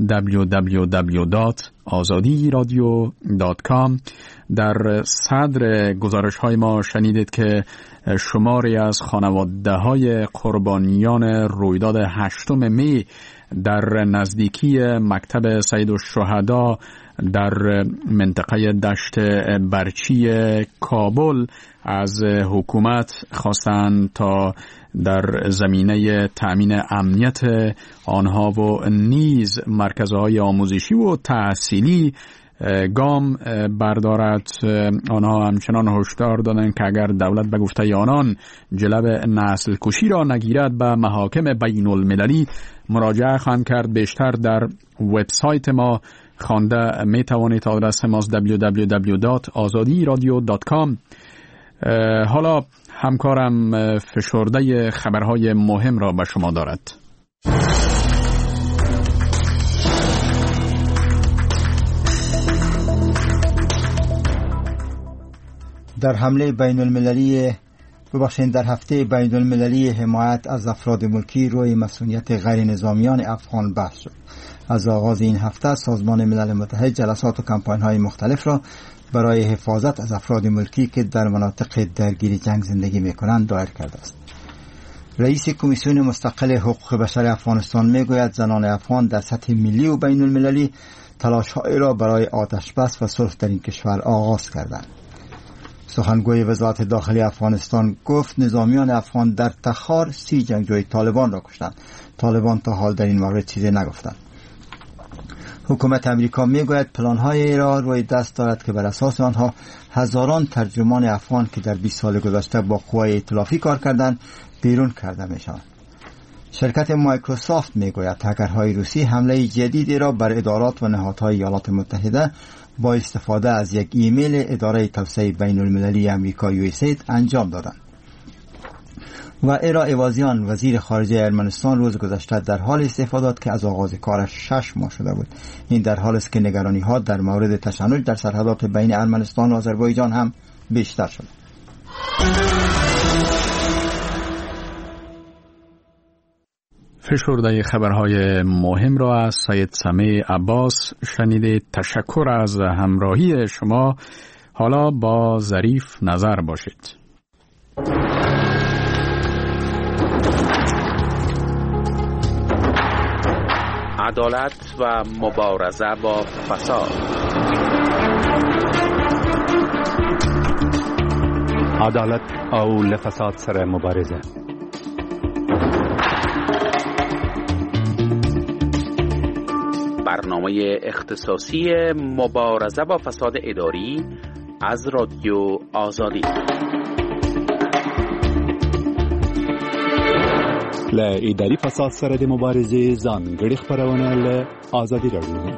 www.azadiradio.com. در صدر گزارش‌های ما شنیدید که شماری از خانواده‌های قربانیان رویداد 8 می در نزدیکی مکتب سید الشهدا در منطقه دشت برچی کابل از حکومت خواستند تا در زمینه تأمین امنیت آنها و نیز مرکزهای آموزشی و تحصیلی گام بردارد. آنها همچنان هشدار دادند که اگر دولت به گفته آنان جلب نسل کشی را نگیرد به محاکم بین المللی مراجعه خواهند کرد. بیشتر در وبسایت ما خوانده می توانید. آدرس ما www.azadiradio.com. حالا همکارم فشرده خبرهای مهم را به شما دارد. در هفته بین المللی حمایت از افراد ملکی روی مسئولیت غیر نظامیان افغان بحث شد. از آغاز این هفته سازمان ملل متحد جلسات و کمپاین‌های مختلف را برای حفاظت از افراد ملکی که در مناطق درگیر جنگ زندگی می‌کنند دایر کرده است. رئیس کمیسیون مستقل حقوق بشر افغانستان میگوید زنان افغان در سطح ملی و بین المللی تلاش‌هایی را برای آتش بس و صلح در این کشور آغاز کردند. سخنگوی وزارت داخلی افغانستان گفت نظامیان افغان در تخار 30 جنگجوی طالبان را کشتند. طالبان تا حال در این مورد چیزی نگفتند. حکومت امریکا میگوید پلان‌هایی را روی دست دارد که بر اساس آنها هزاران ترجمان افغان که در 20 سال گذشته با قوای ائتلافی کار کردند بیرون کرده میشوند. شرکت مایکروسافت میگوید هکرهای روسی حمله جدیدی را بر ادارات و نهادهای ایالات متحده با استفاده از یک ایمیل اداره توسعه بین المللی امریکا USAID انجام دادند. و ایرا ایوازیان وزیر خارجه ارمنستان روز گذشته در حال استفاده که از آغاز کارش 6 ماه شده بود. این در حالی است که نگرانی ها در مورد تشنج در سرحدات بین ارمنستان و آذربایجان هم بیشتر شد. فشرده خبرهای مهم را از سید سمیع عباس شنیدید. تشکر از همراهی شما. حالا با ظریف نظر باشید. عدالت و مبارزه با فساد. عدالت او لفساد سره مبارزه. برنامه اختصاصی مبارزه با فساد اداری از رادیو آزادی. ل اداري فساد سره د مبارزې ځانګړي خبرونه له آزادی رادیو.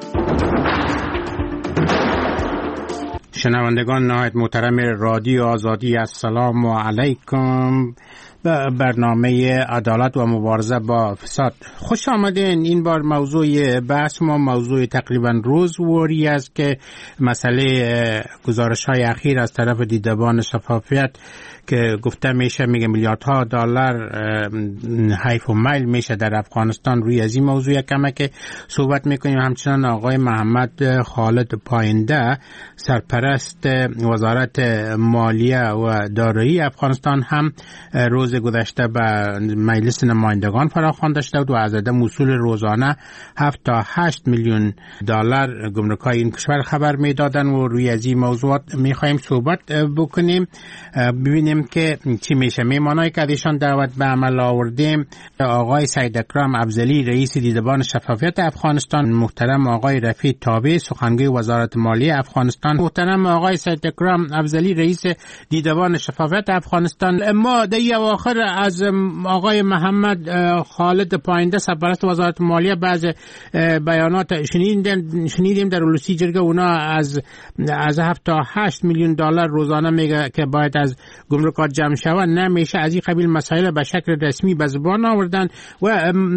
شنوندگان نهایت محترم رادیو آزادی، السلام علیکم. برنامه عدالت و مبارزه با فساد. خوش آمدین. این بار موضوع بحث ما موضوع تقریبا روزواری است که مسئله گزارش‌های اخیر از طرف دیدبان شفافیت که گفته میشه میگه میلیاردها دلار حیف و میل میشه در افغانستان. روی از این موضوع کمه که صحبت میکنیم. همچنان آقای محمد خالد پاینده سرپرست وزارت مالیه و دارایی افغانستان هم روز گذشته به مجلس نمایندگان فراخوان داشته بود و از عدم وصول روزانه 7 تا 8 میلیون دلار گمرکای این کشور خبر میدادن و روی از این موضوعات میخوایم صحبت بکنیم، ببینیم که چی میشه. میمانایی که ازشان دعوت به عمل آوردیم آقای سید اکرم افضلی رئیس دیدبان شفافیت افغانستان، محترم آقای رفیع تابع سخنگوی وزارت مالیه افغانستان. محترم آقای سید اکرم افضلی رئیس دیدبان شفافیت افغانستان، ما در اواخر از آقای محمد خالد پاینده سرپرست وزارت مالیه بعض بیانات شنیدیم در اولوسی جرگه. اونا از 7 تا 8 میلیون دلار روزانه میگه که باید از گمرکات جمع شود. نمیشه. از این قبیل مسائل به شکل رسمی به زبان آوردن و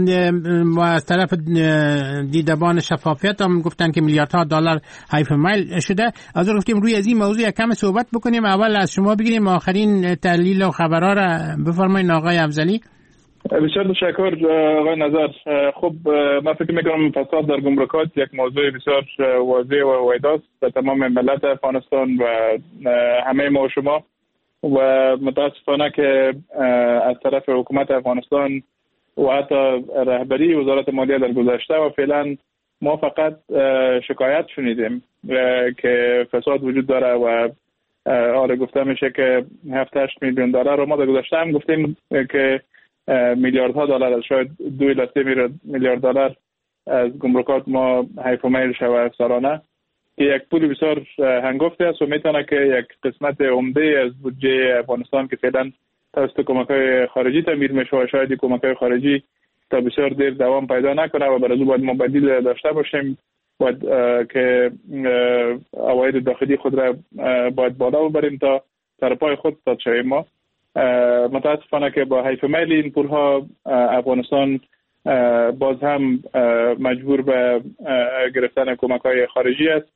از طرف دیدبان شفافیت هم گفتن که میلیاردها دلار حیف میل شده. از گفتیم روی از این موضوع کم صحبت بکنیم. اول از شما بگیریم آخرین تحلیل و خبرها را بفرمایید آقای افضلی. بسیار تشکر آقای نظر. خب من فکر میکنم فساد در گمرکات یک موضوع بسیار واضح و ویداست به تمام ملت افغانستان و همه ما و شما و متاسفانه که از طرف حکومت افغانستان و حتی رهبری وزارت مالیه در گذشته و فعلا ما فقط شکایت شنیدیم که فساد وجود داره و آره گفته میشه که 7-8 میلیون دلار رو ما در گذشته هم گفتیم که میلیاردها دلار، شاید 2 الی 3 میلیارد دلار از گمرکات ما حیف و میل شود سالانه که یک پول بسیار هنگفته است و میتونه که یک قسمت عمده از بودجه افغانستان که فعلا توسط کمک‌های خارجی تامین میشه و شاید کمک‌های خارجی تا بسیار دیر دوام پیدا نکنه و برای باید ما بدیل داشته باشیم باید که عواید داخلی خود را باید بالا ببریم تا در پای خود استاد شویم. ما متاسفانه که با حیف میل این پولها افغانستان باز هم مجبور به گرفتن کمک‌های خارجی است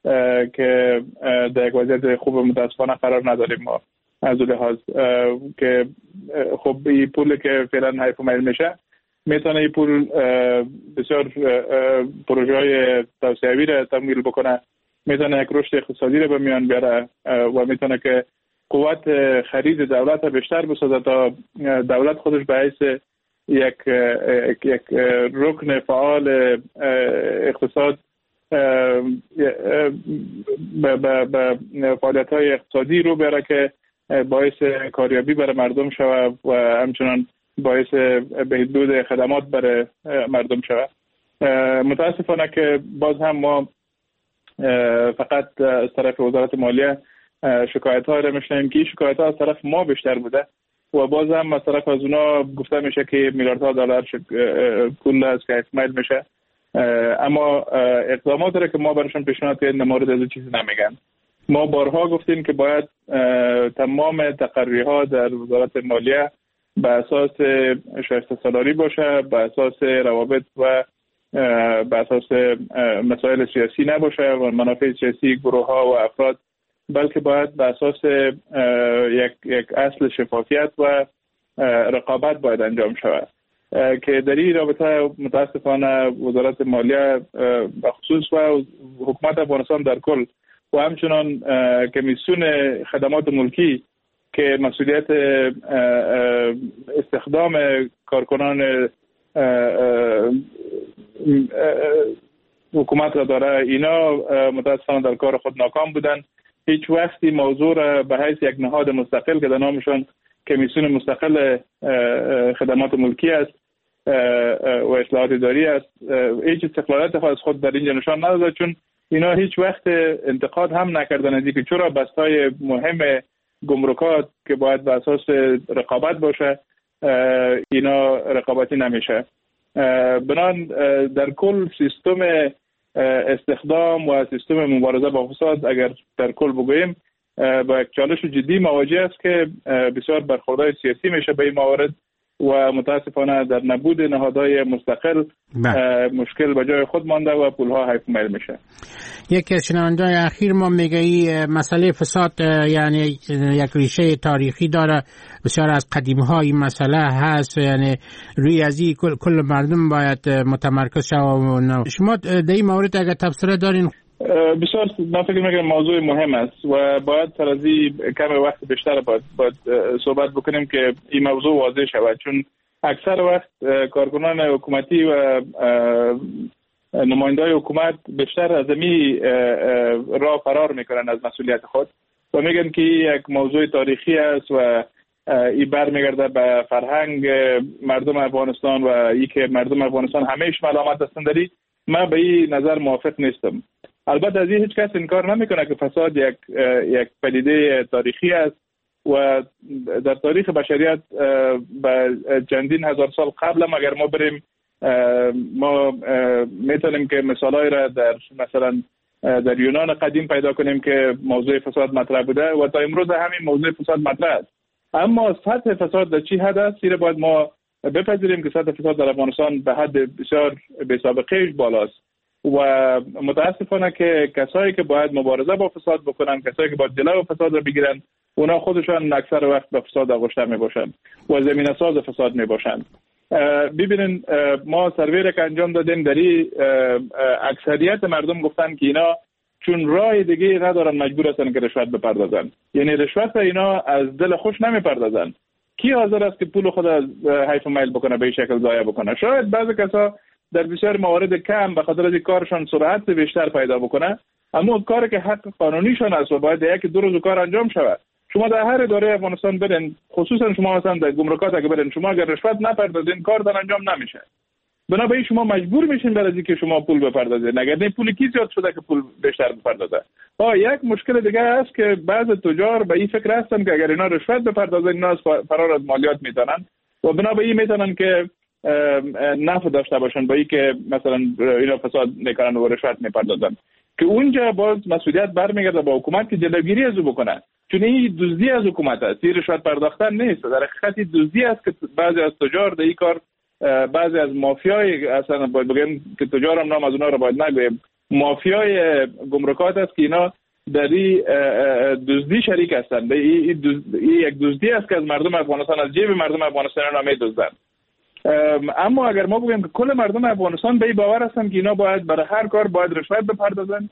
که در یک وضعیت خوب متاسفانه قرار نداریم ما از لحاظ که خب این پول که فعلا حیف میل میشه میتونه این پول بسیار پروژه های توسعوی را تمویل بکنه، میتونه یک رشد اقتصادی را به میان بیاره و میتونه که قوت خرید دولت بیشتر بسازه تا دولت خودش به حیث یک رکن فعال اقتصاد به فعالیت‌های اقتصادی رو بره که باعث کاریابی برای مردم شود و همچنان باعث بهبود خدمات برای مردم شود. متاسفانه که باز هم ما فقط از طرف وزارت مالیه شکایت‌ها را میشنیم که این شکایت‌ها از طرف ما بیشتر بوده و باز هم از طرف از اونا گفته میشه که میلیاردها دلار پول از که میل میشه، اما اقدامات را که ما براشون پیشنهاد کردیم مورد از چیزی نمیگن. ما بارها گفتیم که باید تمام تقرری‌ها در وزارت مالیه به اساس شایسته سالاری باشه، به اساس روابط و به اساس مسائل سیاسی نباشه و منافع سیاسی گروه‌ها و افراد، بلکه باید به اساس یک اصل شفافیت و رقابت باید انجام شود که در این رابطه متاسفانه وزارت مالیه بخصوص و حکومت افغانستان در کل و همچنان کمیسیون خدمات ملکی که مسئولیت استخدام کارکنان حکومت را داره، اینا متاسفانه در کار خود ناکام بودن. هیچ وقتی موضوع را به حیث یک نهاد مستقل که در نامشان کمیسیون مستقل خدمات ملکی است و اصلاحات اداری است هیچ استقلالیت از خود در اینجا نشان نداده، چون اینا هیچ وقت انتقاد هم نکردن از اینکه چرا بستای مهم گمرکات که باید به اساس رقابت باشه اینا رقابتی نمیشه. بنان در کل سیستم استخدام و سیستم مبارزه با فساد اگر در کل بگوییم با یک چالش جدی مواجه است که بسیار برخوردهای سیاسی میشه به این موارد و متاسفانه در نبود نهادهای مستقل مشکل به جای خود مانده و پولها حیف میل میشه. یکی از شنونده‌های اخیر ما میگه این مسئله فساد یعنی یک ریشه تاریخی داره، بسیار از قدیم‌ها این مسئله هست، یعنی روی از این کل مردم باید متمرکز شوند. شما در این مورد اگر تبصره دارین؟ بسیار من فکر میکنم موضوع مهم است و باید سر از این کم وقت بیشتر باید صحبت بکنیم که این موضوع واضح شود، چون اکثر وقت کارکنان حکومتی و نماینده‌های حکومت بیشتر از این راه فرار میکنن از مسئولیت خود و میگن که یک موضوع تاریخی است و این برمیگرده به فرهنگ مردم افغانستان و ای که مردم افغانستان همیشه ملامت هستند. داری من به این نظر موافق نیستم. البته از این هیچ کس انکار نمیکنه که فساد یک پدیده تاریخی است و در تاریخ بشریت به چندین هزار سال قبل هم اگر ما بریم ما میتونیم که مثالای را در مثلا در یونان قدیم پیدا کنیم که موضوع فساد مطرح بوده و تا امروز همین موضوع فساد مطرح است. اما سطح فساد در چی حد است؟ این باید ما بپذیریم که سطح فساد در افغانستان به حد بسیار بی سابقه بالاست و متاسفانه که کسایی که باید مبارزه با فساد بکنن، کسایی که باید جلوی فساد رو بگیرن، اونا خودشان اکثر وقت به فساد آغشته میباشند و زمینه ساز فساد میباشند. ببینین ما سروی که انجام دادیم داری اکثریت مردم گفتن که اینا چون راه دیگه ندارن مجبور هستن که رشوت بپردازن، یعنی رشوت اینا از دل خوش نمیپردازن. کی حاضر است که پول خود از حیف میل بکنه به این شکل ضایع بکنه؟ شاید بعضی کسا در بسیار موارد کم به خاطر از کارشان سرعت بیشتر پیدا بکنه، اما کاری که حق قانونیشان است و باید یکی دو روز کار انجام شود. شما در هر اداره افغانستان برین، خصوصا شما مثلا در گمرکات اگه برین، شما اگر رشوت نپردازین کار در انجام نمیشه. بنابراین شما مجبور میشین برای اینکه شما پول بپردازید، اگر نه پول کی زیاد شده که پول بیشتر بپردازه. یک مشکل دیگه است که بعضی تجار به این فکر هستن که اگر اینا رشوت بپردازن اینا فرار از مالیات میتونن و بنابراین میتونن که نفع داشته باشن با اینکه مثلا اینا فساد میکنن و رشوت میپردازن، که اونجا باز مسئولیت برمیگرده با حکومت که جلوگیری از او بکنه، چون این دزدی از حکومت است، این رشوت پرداختن نیست، در حقیقت دزدی است که بعضی از تجار در این کار، بعضی از مافیای اصلا باید بگیم که تجار هم نام از اونها رو باید نگویم، مافیای گمرکات است که اینا در این دزدی شریک هستند. این یک دزدی است که از مردم افغانستان، از جیب مردم افغانستان را میدزدند. اما اگر ما بگیم که کل مردم افغانستان به این باور هستن که اینا باید برای هر کار باید رشوت بپردازن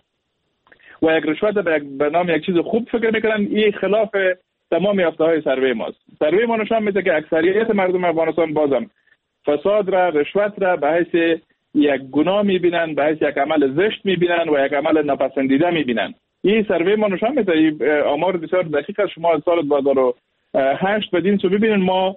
و یک رشوت به نام یک چیز خوب فکر میکنن، این خلاف تمام یافته‌های سروی ماست. سروی ما نشان میده که اکثریت مردم افغانستان بازم فساد را، رشوت را به حیث یک گناه میبینن، به حیث یک عمل زشت میبینن و یک عمل ناپسندیده میبینن. این سروی ما نشان میده، آمار بسیار دقیق است. شما از سال 2008 بدین سو ببینید، ما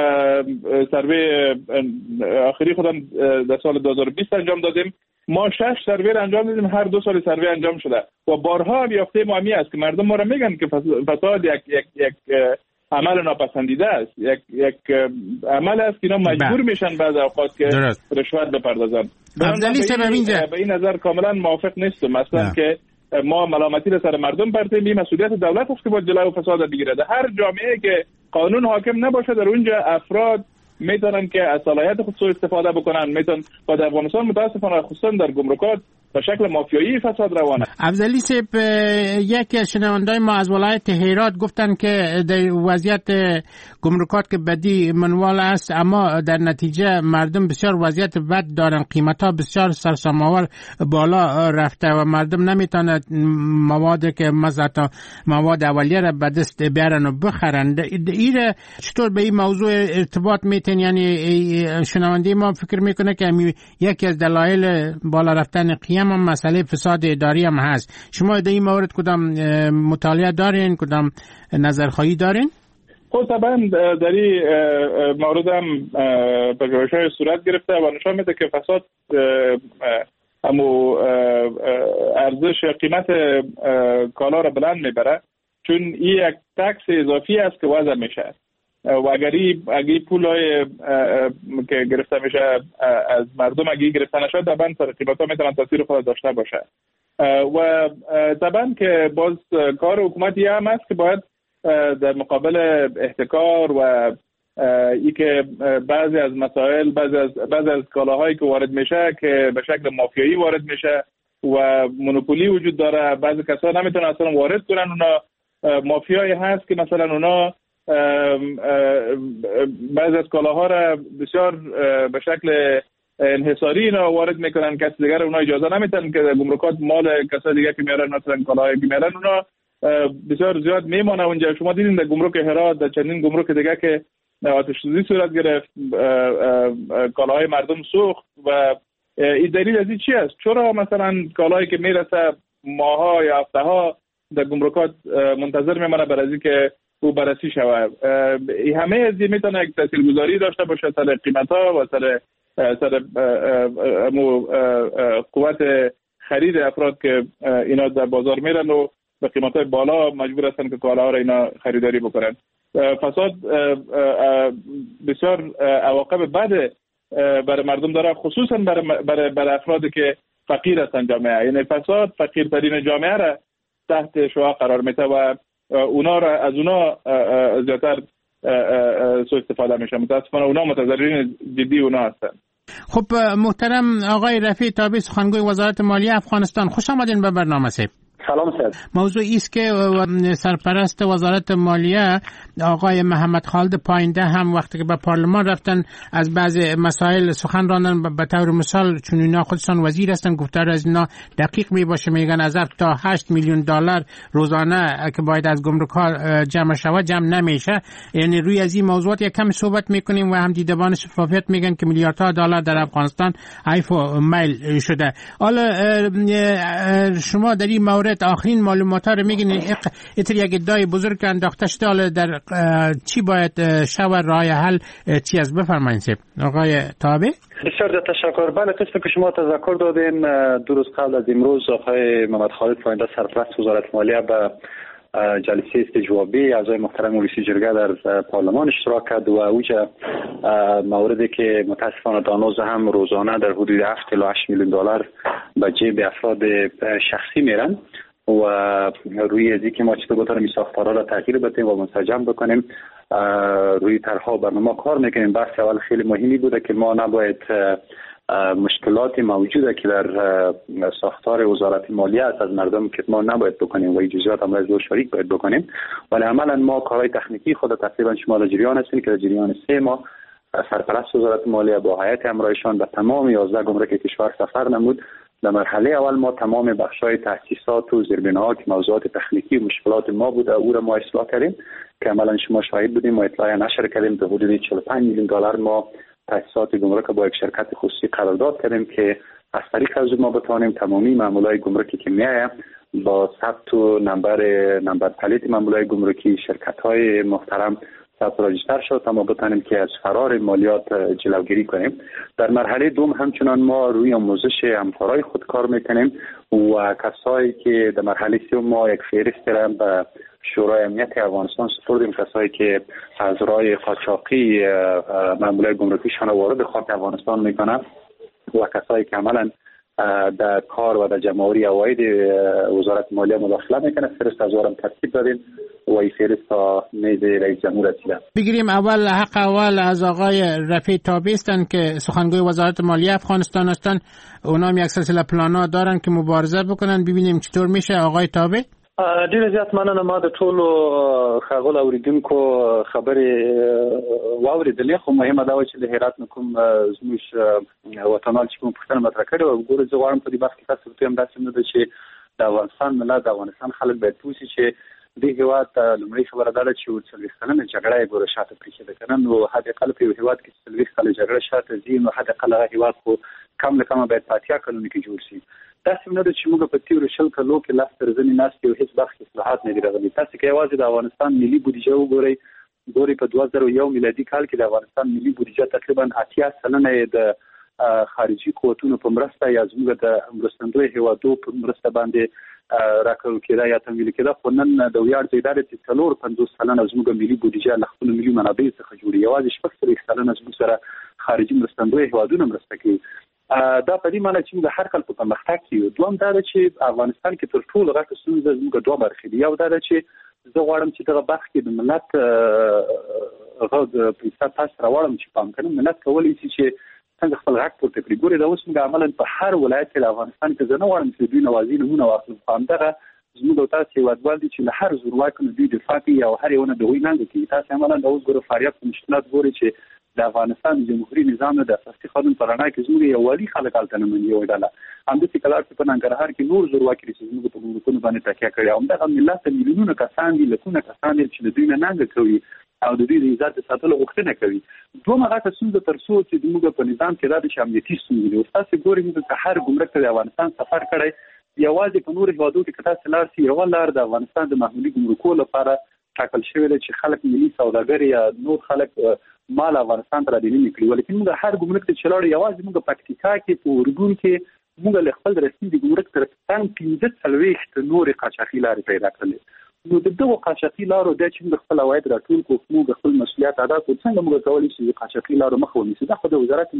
سروی آخری خودم در سال 2020 انجام دادیم، ما 6 سروی انجام دادیم، هر 2 سال سروی انجام شده و بارها یافته ما همی است که مردم ما را میگن که فساد یک عمل ناپسندیده است، یک عمل است که اینا مجبور میشن بعض اوقات که رشوت بپردازن. به این نظر کاملا موافق نیستم اصلا که ما ملامتی را سر مردم برتیم. مسئولیت دولت است که باید جلوی فساد بگیره. در هر جامعه که قانون حاکم نباشه، در اونجا افراد میتونن که از صلاحیت خود سوء استفاده بکنن، میتونن. و در افغانستان متاسفانه خصوصا در گمرکات به شکل مافیایی فساد روانه. افضلی صاحب، یکی از شنوندای ما از ولایت هرات گفتن که در وضعیت گمرکات که بدی منوال است، اما در نتیجه مردم بسیار وضعیت بد دارن، قیمت‌ها بسیار سرسام‌آور بالا رفته و مردم نمیتونن مواد که مثلا مواد اولیه را به دست بیارن و بخرن. این چطور به این موضوع ارتباط میتین؟ یعنی شنونده ما فکر میکنه که یکی از دلایل بالا رفتن قیمت هم مسئله فساد اداری هم هست. شما در این مورد کدام مطالعه دارین، کدام نظرخواهی دارین؟ خب طبعا در این مورد هم پژوهش‌های صورت گرفته و نشان میده که فساد ارزش قیمت کالا را بلند میبره، چون این یک تکس اضافی است که وضع میشه و اگه پولای که گرفته میشه از مردم اگه گرفته نشد طبعا قیمت‌ها میتونن تاثیر خود داشته باشه و طبعا که باز کار حکومتی هم است که باید در مقابل احتکار و ای که بعضی از مسائل بعضی از کالاهایی که وارد میشه که به شکل مافیایی وارد میشه و مونوپولی وجود داره، بعضی کسا نمیتونن اصلا وارد کنن. اونا مافیایی هست که مثلا اونا بعضی از کالاها را بسیار به شکل انحصاری اینا وارد میکنن، کسی دیگر اونا اجازه نمیتن که گمرکات مال کسای دیگه که میارن مثلا کالاهایی که میارن اونا بسیار زیاد میمونه اونجا. شما دیدین در گمرک هرات، در چندین گمرک دیگه که آتش سوزی صورت گرفت، کالاهای مردم سوخت و این دلیل از این چی است؟ چرا مثلا کالایی که میرسه ماها یا هفته ها در گمرکات منتظر میمونه برای اینکه او بررسی شود؟ همه از این میتونه یک تاثیرگذاری داشته باشه سر قیمت‌ها و سر قوت خرید افراد که اینا در بازار میرن و به قیمت‌های بالا مجبور هستن که کالاها را اینا خریداری بکنن. فساد بسیار عواقب بد برای مردم داره، خصوصا برای افرادی که فقیر هستن جامعه. یعنی فساد فقیرترین جامعه را تحت شعاع قرار میده و اونا را از اونا زیادتر سوء استفاده میشه. متاسفانه اونا متضررین جدی اونا هستن. خب محترم آقای رفیع تابی، سخنگوی وزارت مالیه افغانستان، خوش آمدین به برنامه سیب. سلام سید. موضوعی است که سرپرست وزارت مالیه آقای محمد خالد پاینده هم وقتی که به پارلمان رفتن از بعضی مسائل سخن راندن. به طور مثال چون اینا خودشان وزیر هستن، گفتار از اینا دقیق می باشه، میگن از 7 تا 8 میلیون دلار روزانه که باید از گمرک‌ها جمع شود جمع نمیشه. یعنی روی از این موضوعات یک کم صحبت میکنیم و هم دیدبان شفافیت میگن که میلیاردها دلار در افغانستان عیف و میل شده. حالا شما در این مورد آخرین معلومات‌ها رو میگین، ایتر یک ادعای بزرگ انداخته شده، حالا در چی باید شود راه حل چی از بفرمایید سیب آقای تابع؟ بسیار تشکر. بله، قسم که شما تذکر دادین، دو روز قبل از امروز آقای محمد خالد پاینده سرپرست وزارت مالیه به جلسه استجوابی اعضای محترم مجلس جرگه در پارلمان اشتراک کرد و اوجه موردی که متاسفانه دانوز هم روزانه در حدود 7 الی 8 میلیون دلار به جیب افراد شخصی میرن و روی ازی که ما چطور بتونیم این ساختارها را تغییر بدیم و منسجم بکنیم روی طرح‌ها برنامه کار میکنیم. بحث اول خیلی مهمی بوده که ما نباید مشکلات موجوده که در ساختار وزارت مالیه است از مردم که ما نباید بکنیم و جزئیات هم از شریک باید بکنیم، ولی عملا ما کارهای تکنیکی خود تقریبا شما در جریان هستیم که در جریان 3 ماه سرپرست وزارت مالیه با هیئت همراهشان به تمام 11 گمرک کشور سفر نمود. در مرحله اول ما تمام بخش‌های تاسیسات و زیربناها که موضوعات تکنیکی و مشکلات ما بوده او را ما اصلاح کردیم که عملا شما شاهد بودیم و اطلاع نشر کردیم. به حدود 45 میلیون دلار ما تاسیسات گمرک با یک شرکت خصوصی قرارداد کردیم که از طریق از ما بتوانیم تمامی مامورای گمرکی که میآید با ثبت و نمبر پلیت مامورای گمرکی شرکت‌های محترم ثبت راجستر شد تا ما بتانیم که از فرار مالیات جلوگیری کنیم. در مرحله دوم همچنان ما روی آموزش همکارای خود کار میکنیم و کسایی که در مرحله سوم ما یک فهرست را به شورای امنیت افغانستان سپردیم، کسایی که از راه قاچاقی مامورای گمرکیشان وارد خاک افغانستان میکنند و کسایی که عملاً در کار و در جمع‌آوری عواید وزارت مالیه مداخله میکنه. فهرست از وارم ترتیب دادیم و این فهرست تا میز رئیس جمهور رسیده. بگیریم حق اول از آقای رفیع تابی هستند که سخنگوی وزارت مالیه افغانستان هستند. اونا هم یک سلسله پلانا دارن که مبارزه بکنن، ببینیم چطور میشه. آقای تابی ډیر زیات مننه. ما د ټولو خغول اوریدونکو خبرې واوریدلې، خو مهمه دا و چې د هرات کوم زموږ وطنوال چې کوم پوښتنه مطرح کړې و، ګوره زه غواړم په دې بحث کې تاسو ته هم داسې نه ده چې د افغانستان ملت، د افغانستان خلک باید پوه شي چې دې هېواد ته لومړۍ خبره دا ده چې 40 کلنه جګړه یې ګوره شاته پرېښې ده که نه، نو حداقل په یو هېواد کې چې 40 کاله جګړه شاته ځي نو حداقل هغه هېواد خو کم له کمه باید په 80 کلونو کې جوړ شي. داسې نه ده چې موږ په تیرو 20 کلو کې لاس تر زنې ناست یو هیڅ برخه اصلاحات نه دي راغلي. تاسو که یوازې د افغانستان ملي بودیجه وګورئ، په 2001 میلادي کال کې د افغانستان ملي بودیجه تقریبا 80 سلنه د خارجي قوتونو په مرسته یا زموږ د مرستندوی هیوادو په مرسته باندې راکړل کېده یا تمویل کېده، خو نن د ویاړ ځایدار چې 450 سلنه زموږ ملي بودیجه له خپلو ملي منابعو څخه جوړي، یوازې 6 سلنه زموږ سره خارجي مرستندوی هیوادونه مرسته کوي. دا په دې معنی چې موږ هر کال په پرمختګ کې یو. دوم دا ده چې افغانستان کې تر ټولو غټه ستونزه زموږ دوه برخې دي. یو دا ده چې زه غواړم چې دغه برخه کې د ملت غږ په حساب تاسو راوړم چې پام کړم ملت کولی شي چې څنګه خپل غږ پورته کړي. ګورې دا اوس موږ عملاً په هر ولایت کې د افغانستان کې زه نه غواړم چې دوی نوازي نومونه واخلم، خو همدغه زموږ او تاسو هېوادوال دي چې له هر زورواکو نه دوی دفاع کوي او هر یو نه د هغوی ننګه کوي. تاسو عملاً د اوس ګوره فاریاب په مشکلات ګورئ چې د افغانستان جمهوري نظام د اساسي قانون په رڼا کې زموږ یو والي خلک هلته نه مني یوه ډله. همداسې کلار چې په ننګرهار کې نور زورواکي دي چې زموږ په ګمرکونو باندې تکیه کړې، همدغه ملت ته میلیونونه کسان دي، لکونه کسان دي چې د دوی نه ننګه کوي او د دوی د عزت د ساتلو غوښتنه کوي. دومره غټه ستونزه تر څو چې زموږ په نظام کې دا د امنیتي ستونزې دي. اوس تاسو ګورئ موږ که هر ګمرک ته د افغانستان سفر کړی، یوازې په نورو هېوادو کې که تاسو لاړ شئ، یوه لار د افغانستان د معمولي ګمرکو لپاره ټاکل شوې ده چې خلک ملي سوداګر یا نور خلک مال افغانستان ته رادننه کړي. ولیکن موږ هر ګمرک ته چې لاړو، یوازې موږ پکتیکا کې په اورګون کې موږ له خپل رسمي د ګمرک تر څنګ 15 نورې قاچاقي لارې پیدا کړلې. نو د دغو قاچاقي لارو دا چې موږ خپل عواید راټول کړو، موږ خپل مسؤلیت ادا کړو، څنګه موږ کولی شو د قاچاقي لارو مخه ونیسو؟ دا خو د وزارت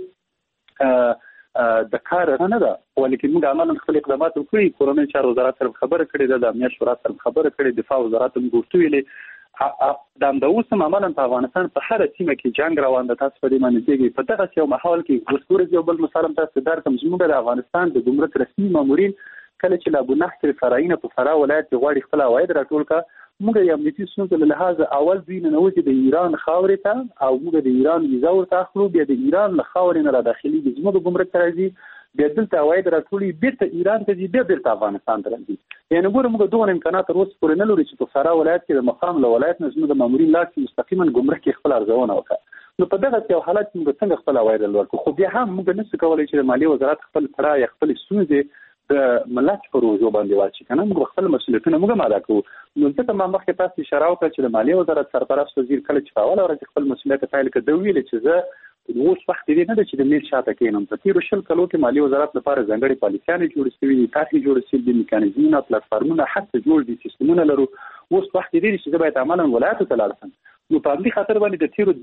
مالیې د کار نه ده، ولیکن موږ عملاً خپل اقدامات وکړي. کورنۍ چارو وزارت سره خبره کړې ده، د امنیت شورا سره خبره کړې، دفاع وزارت هم ورته ویلې. دا همدا اوس هم عملاً په افغانستان په هره سیمه کې جنګ روان ده. تاسو په دې باندې پوهېږئ. په دغسې یو ماحول کې اوس ګورئ، یو بل مثال هم تاسو درکړم. زموږ د افغانستان د ګمرک رسمي مامورین کله چې له ابونصر فرعین په فراه ولایت کې غواړي خپل عواید راټول کړه، موږ د امنیتي ستونزو له لحاظه اول دوی ننوځي د ایران خاورې ته او موږ د ایران ویزا ورته اخلو، بیا د ایران له خاورې نه را داخلېږي، زموږ ګمرک ته راځي، بیا دلته عواید راټولي، بیرته ایران ته ځي، بیا بیرته افغانستان ته راځي. یعنې ګوره موږ دومره امکانات تر اوسه پورې نه لرو چې په فراه ولایت کې د مقام له ولایت نه زموږ د مامورین لاړ شي مستقیما ګمرک کې خپل ارزونه وکړه. نو په دغسې یو حالت کې موږ څنګه خپل عواید لوړ کړو؟ خو بیا هم موږ نشو کولی چې د مالیې وزارت خپل پړه یا خپلې ستونزې د ملت پر وجو باندې واچي، که نه موږ خپل مسؤلیتونه موږ هم ادا کوو. نو ځکه ما مخکې تاسو اشاره وکړه چې د مالیې وزارت سرپرست وزیر کله چې په اوله ورځ خپل مسؤلیت پیل کړ، ده ویلې چې زه اوس وخت دې نه ده چې د میل شاته کښېنم. په تېرو 20 کلو کې مالیې وزارت لپاره ځانګړې پالیسیانې جوړې شوي دي، طرحې جوړې شوي دي، میکانیزمونه، پلټفارمونه هڅه جوړ دي، سیستمونه لرو. اوس وخت دې چې زه باید عملاً ولایتو ته لاړ شم. نو په همدې خاطر باندې د تېرو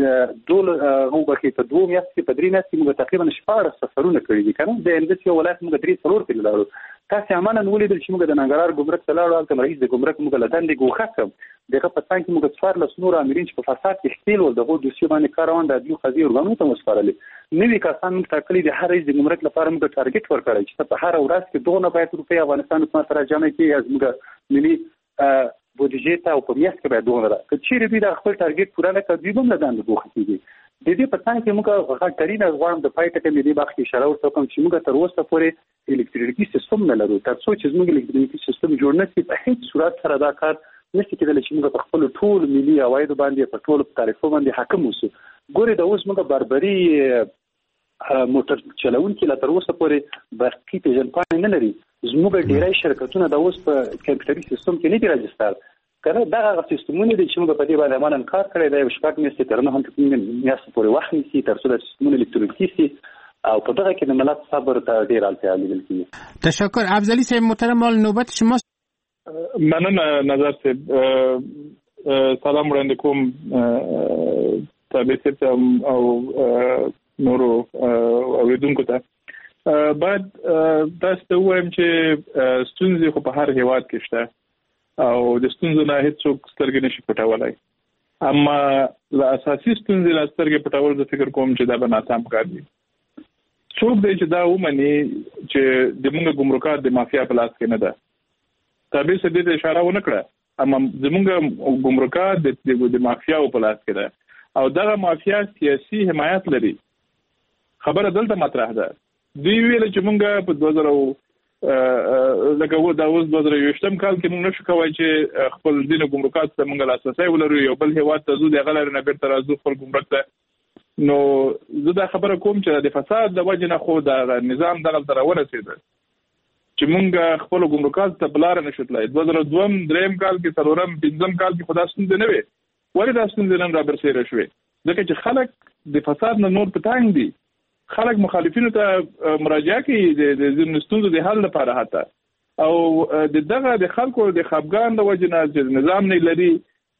په 2 میاشتو کې په 3 میاشتو کې موږ تقریبا 14 سفرونه کړي دي، که نه د همداسې یو ولایت موږ 3-4 پرې لاړو. تاسې عملاً ولیدل چې موږ د ننګرهار ګمرک ته لاړو، هلته رئیس د ګمرک موږ له دندې ګوښه کړ. دغه په څنګ کې موږ 14 نور امرین چې په فساد کې ښکېل ول، د هغو دوسیو باندې کار روان د عدلي قضیې ارګانونو ته مو سپارلې. نوي کسان موږ ټاکلي دي، هر رئیس د ګمرک لپاره موږ ټارګېټ ورکړی چې ته په هره ورځ کې 2 باید روپۍ افغانستان حکومت سره جمع کړي، یا زموږ ملي بودیجې ته او په میاشت کې باید 2 که چیرې دوی د خپل ټارګېټ پوره نه کړي، دوی هم له دندې ګوښه کېږي. د دې په څنګ کې موږ غټرینه غواړم د پای ټکي مې دې برخې کې اشاره ورته وکړم چې موږ تر اوسه پورې الکترونیکي سیستم نه لرو. تر څو چې زموږ الکترونیکي سیستم جوړ نه شي، په هیڅ صورت سره دا کار نشي کېدلی چې موږ په خپلو ټولو ملي عوایدو باندې په ټولو تعرفو باندې حاکم اوسو. ګورې د اوس موږ بربري موټر چلونکي لا تر اوسه پورې برقي پیژندپاڼې نه لري. زموږ ډېری شرکتونه د اوس په کمپیوټري سیستم کې نه دي راجستر. کنه دا هغه سیستمونه دي چې موږ په دې باندې عملاً کار کړی دی. 6 میاشتې تر 9 میاشتې پورې وخت نیسي تر څو د سیستمونه الکترونیکي شي او په دغه کې د ملت صبر ته ډېر اړتیا لیدل کېږي. تشکر. افضلی صاحب محترم، نوبت شماست. مننه نظر صاحب. سلام وړاندې کوم تابع صاحب او نورو اوریدونکو ته. باید تاسو ته ووایم چې ستونزې خو په هر هېواد کې شته او د ستونزو نه هیڅوک سترګې نشي پټولی، اما له اساسي ستونزې نه سترګې پټول زه فکر کوم چې دا به ناسم کار دی. څوک دی چې دا ومني چې د موږ ګمرکات د مافیا په لاس کې نه ده؟ تابع صاحب دې ته اشاره ونه کړه، اما زموږ ګمرکات د مافیاو په لاس کې ده او دغه مافیا سیاسي حمایت لري. خبره دلته مطرح ده. دوی ویل چې موږ په لکه دا اوس 2020 کال کې موږ نشو کولی چې خپل دین ګمرکات ته موږ لاسرسی ولرو، یو بل هېواد ته ځو د هغه لارې نه بیرته راځو خپل ګمرک ته. نو زه دا خبره کوم چې د فساد د وجې نه خو د نظام دغلته راورسېده چې موږ خپلو ګمرکاتو ته په لاره نشو تللی. 2002 کال کې 4 کال کې خو دا ستونزې نه وې. ولې دا ستونزې نن رابرسېره شوې؟ ځکه چې خلک د فساد نه نور په تنګ دي. خلک مخالفینو ته مراجعه کوي د ستونزو د حل لپاره. حتی او د خلکو د خپګان د وجنه چې نظام نه لري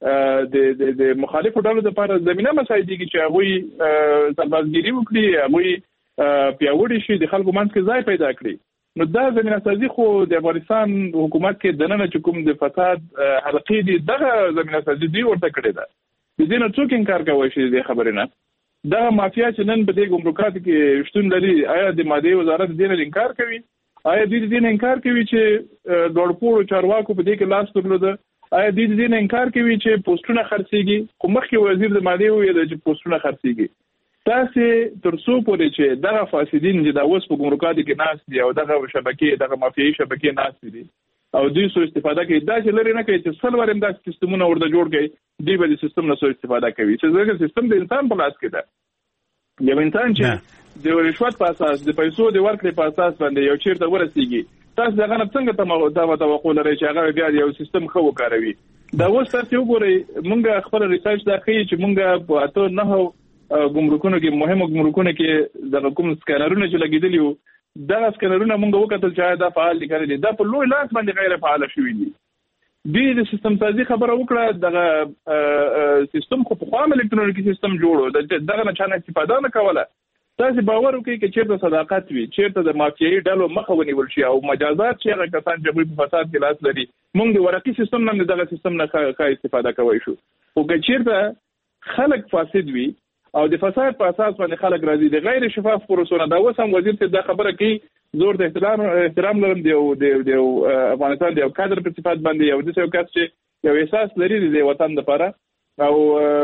د مخالفو ډلو لپاره زمينه مساعدېږي چې هغه سربازګيري وکړي، هغه پیاوړي شي، د خلکو منځ کې ځای پیدا کړي. نو دا زمينه سازي خو د افغانستان حکومت کې دننه چې کوم د فساد حلقې دي دغه زمينه سازي دی ورته کړې ده. د دې نه څوک انکار کوي چې د خبرې نه دا مافیا چې نن په دې ګمرکات کې شتون لري، آیا د مالیې وزارت دې نه انکار کوي؟ آیا دې نه انکار کوي چې ډوړپوړو چارواکو په دې کې لاس درلوده؟ آیا دې نه انکار کوي چې پوسټونه خرڅيږي؟ کوم مخکې وزیر د مالیې ویل چې پوسټونه خرڅيږي. تاسو ترڅو پورې چې دغه فاسدین چې دا اوس په ګمرکات کې ناس دي او دغه شبکې دغه مافیایي شبکې ناس دي او دوی سو استفاده کوي، دا چې لري نه کوي چې سلور امدا سیستمونه ورته جوړ کړي، دی به سیستم نه سو استفاده کوي چې ځکه سیستم د انسان په لاس کې ده. یو انسان چې د رشوت په اساس د پیسو د ورکړې په اساس باندې یو چیرته ورسیږي، تاسو دغه نه څنګه توقع لرئ چې هغه بیا یو سیستم خو وکاروي؟ دا اوس تاسو وګورئ، مونږ خپل ریسرچ دا کوي چې مونږ په اته نه ګمرکونو کې مهمو ګمرکونو کې د کوم سکانرونه چې لګیدلی وو، دا سکانرونه مونږ وکتل چې دا فعال دي کړي، دا په لوی لاس باندې غیر فعال شوي دي. د سیستم سازي خبره وکړه، دغه سیستم خو په خام الکترونیکي سیستم جوړو، دغه نه چانه استفاده نه کوله. تاسو باور وکړئ چې چیرته صداقت وي، چیرته د مافیایي ډلو مخه ونیول شي او مجازات چې هغه کسان چې په فساد کې لاس لري، مونږ د ورقي سیستم نه دغه سیستم نه ښه استفاده کوي شو. او که چیرته خلک فاسد وي او د فساد په اساس باندې خلک راځي د غیر شفاف پروسونه، دا اوس هم وزیر ته دا خبره کوي، زور د احترام لرم د افغانستان د یو کادر په صفات باندې یو د یو کس چې یو احساس لري د وطن لپاره او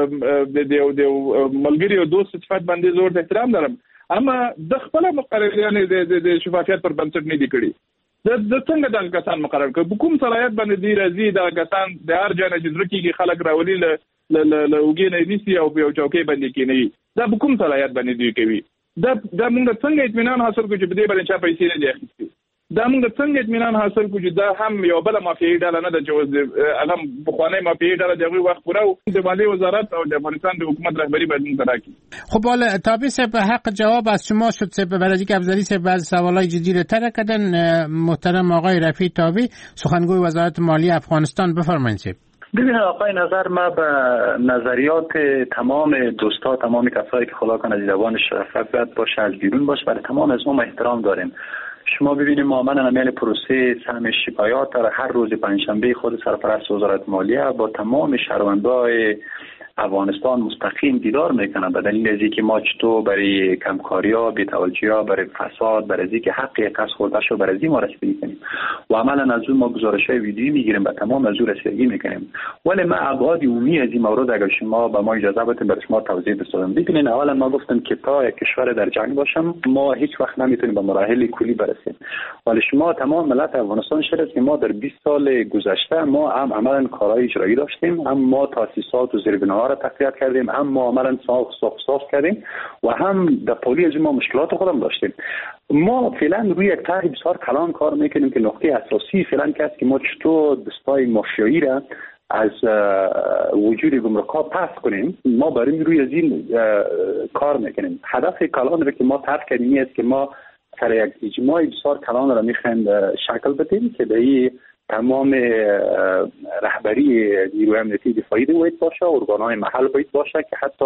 د ملګری او دوست صفات باندې زور د احترام لرم، اما د خپل مقررین د شفافیت پر بنسټ نه دي کړی. د څنګه د کسان مقرر کړي، کوم صلاحیت باندې دی راځي د کسان د هر ځای نه چې ځکه خلک راولي له وګینې نيسي او په چوکۍ باندې کې نه، دا کوم صلاحیت باندې دی کوي؟ دا موږ څنګه اطمینان حاصل کوو چې په دې باندې چا پیسې نه دي اخیستي؟ دا موږ څنګه اطمینان حاصل کوو چې دا هم یو بل مافیایي ډله نه ده چې هغه بخوانی مافیایي ډله دغه وخت پوره د مالیې وزارت او د افغانستان د حکومت رهبری باید موږ راکړي. خب حالا تابع صاحب حق جواب از شما شد. صاحب برای که افضلی صاحب بعض سوالای جدی رو طرح کردن. محترم آقای رفیع تابع سخنگوی وزارت مالیه افغانستان، بفرمایید صاحب. ببینید آقای نظر، ما به نظریات تمام دوستا، تمام کسایی که خدا کنه زبان شرافت باید باشه از بیرون باشه، برای تمام از ما احترام داریم. شما ببینید معامله عمل پروسه سهم شکایات را هر روز پنجشنبه خود سرپرست وزارت مالیه با تمام شهروندان افغانستان مستقیم دیدار میکنن به دلیل از اینکه ما چطور برای کمکاری‌ها، بی‌توجهی‌ها، برای فساد، برای اینکه حق یک کس خورده شو برای این ما رسیدگی کنیم و عملا از اون ما گزارش‌های ویدیویی میگیریم و تمام از اون رسیدگی میکنیم. ولی ما ابعاد عمومی از این مورد اگر شما به ما اجازه بدید برای شما توضیح بدم. ببینید اولا ما گفتم که تا یک کشور در جنگ باشم ما هیچ وقت نمیتونیم به مراحل کلی برسیم. ولی شما تمام ملت افغانستان شد که ما در 20 سال گذشته ما هم عملا کارهای اجرایی داشتیم، هم ما تاسیسات و زیربناها را تقویت کردیم، هم ما عملا ساخت کردیم و هم در پولی از ما مشکلات خودم داشتیم. ما فعلا روی یک طرح بسیار کلان کار میکنیم که نقطه اساسی فعلا که است که ما چطور دستای مافیایی را از وجود گمرک‌ها پس کنیم. ما برای روی از این کار میکنیم. هدف کلان را که ما طرح کردیم است که ما سر یک اجماع بسیار کلان را میخوایم شکل بدیم که به تمام رهبری نیروی امنیتی دفاعی باید باشه، ارگان‌های محل باید باشه که حتی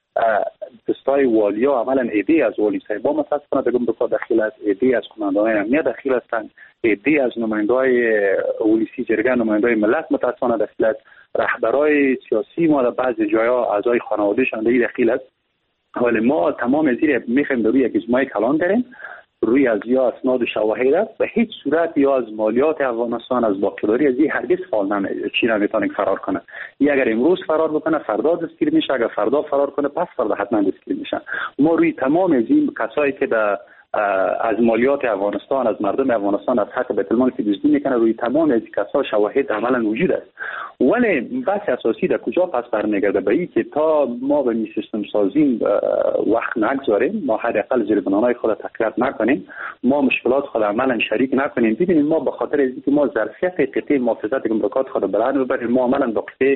دستای والیا عملا ایده از والی صاحبا متاسفانه بگم بکا داخل است، ایده از کماندانهای امنیت داخل هستند، ایده از نماینده‌های اولیسی جرگه، نماینده‌های ملت متاسفانه داخل است، رهبرای سیاسی ما در بعضی جاها اعضای خانواده‌شان داخل است. ولی ما تمام از این می‌خوایم روی یک اجماع کلان بریم، روی از یا اسناد و شواهد است و هیچ صورت یا از مالیات افغانستان از باقیداری از این هرگز نمیتونه فرار کنه. اگر امروز فرار بکنه فردا دستگیر میشه، اگر فردا فرار کنه پس فردا حتما دستگیر میشه. ما روی تمام از این کسایی که از مالیات افغانستان، از مردم افغانستان، از حق بیت المال که دزدی میکنه، روی تمام از کسا شواهد عملا وجود است. ولی بحث اساسی در کجا پس برمیگرده به این که تا ما به سیستم سازی وقت نگذاریم، ما حداقل زیربناهای خود تقویت نکنیم، ما مشکلات خود عملا شریک نکنیم. ببینید ما به خاطر اینکه ما ظرفیت قطعه محافظت گمرکات خود بلند ببریم، ما عملا با قطعه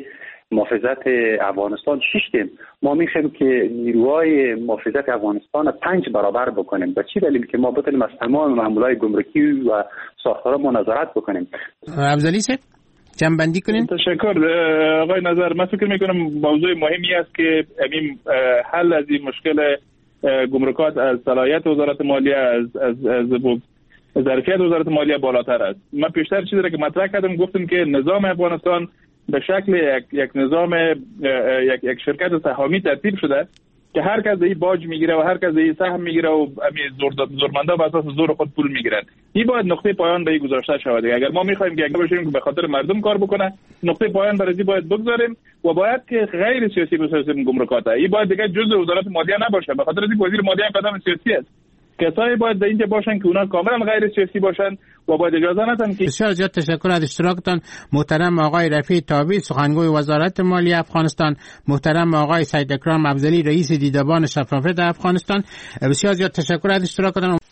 محافظت افغانستان شیشتیم. ما میخوایم که نیروهای محافظت افغانستان 5 برابر بکنیم. به چی دلیل؟ که ما بتونیم از تمام مامورای گمرکی و ساختارها ما نظارت بکنیم. افضلی صاحب جنبندی کنین. تشکر آقای نظر. من فکر میکنم موضوع مهمی است که همین حل از این مشکل گمرکات از صلاحیت وزارت مالیه از ظرفیت وزارت مالیه بالاتر است. من پیشتر چیزی را که مطرح کردم گفتم که نظام افغانستان به شکل یک نظام یک شرکت سهامی ترتیب شده که هر کس این باج میگیره و هر کس این سهم میگیره و زورمندا بر اساس زور خود پول میگیرن. این باید نقطه پایان به گذاشته شود. اگر ما میخوایم که باشیم که به خاطر مردم کار بکنه، نقطه پایان برای باید بگذاریم و باید که غیر سیاسی بسازیم گمرکات. این باید دیگه جزء وزارت مالیه نباشه. به خاطر اینکه وزیر مالیه قدم سیاسی است. کسایی باید در اینجا باشن که اونا کاملا غیر سیاسی باشن و باید اجازه ندن که. بسیار زیاد تشکر از اشتراکتان محترم آقای رفیع تابی سخنگوی وزارت مالیه افغانستان، محترم آقای سید اکرام افضلی رئیس دیدبان شفافیت افغانستان. بسیار زیاد تشکر از اشتراکتان.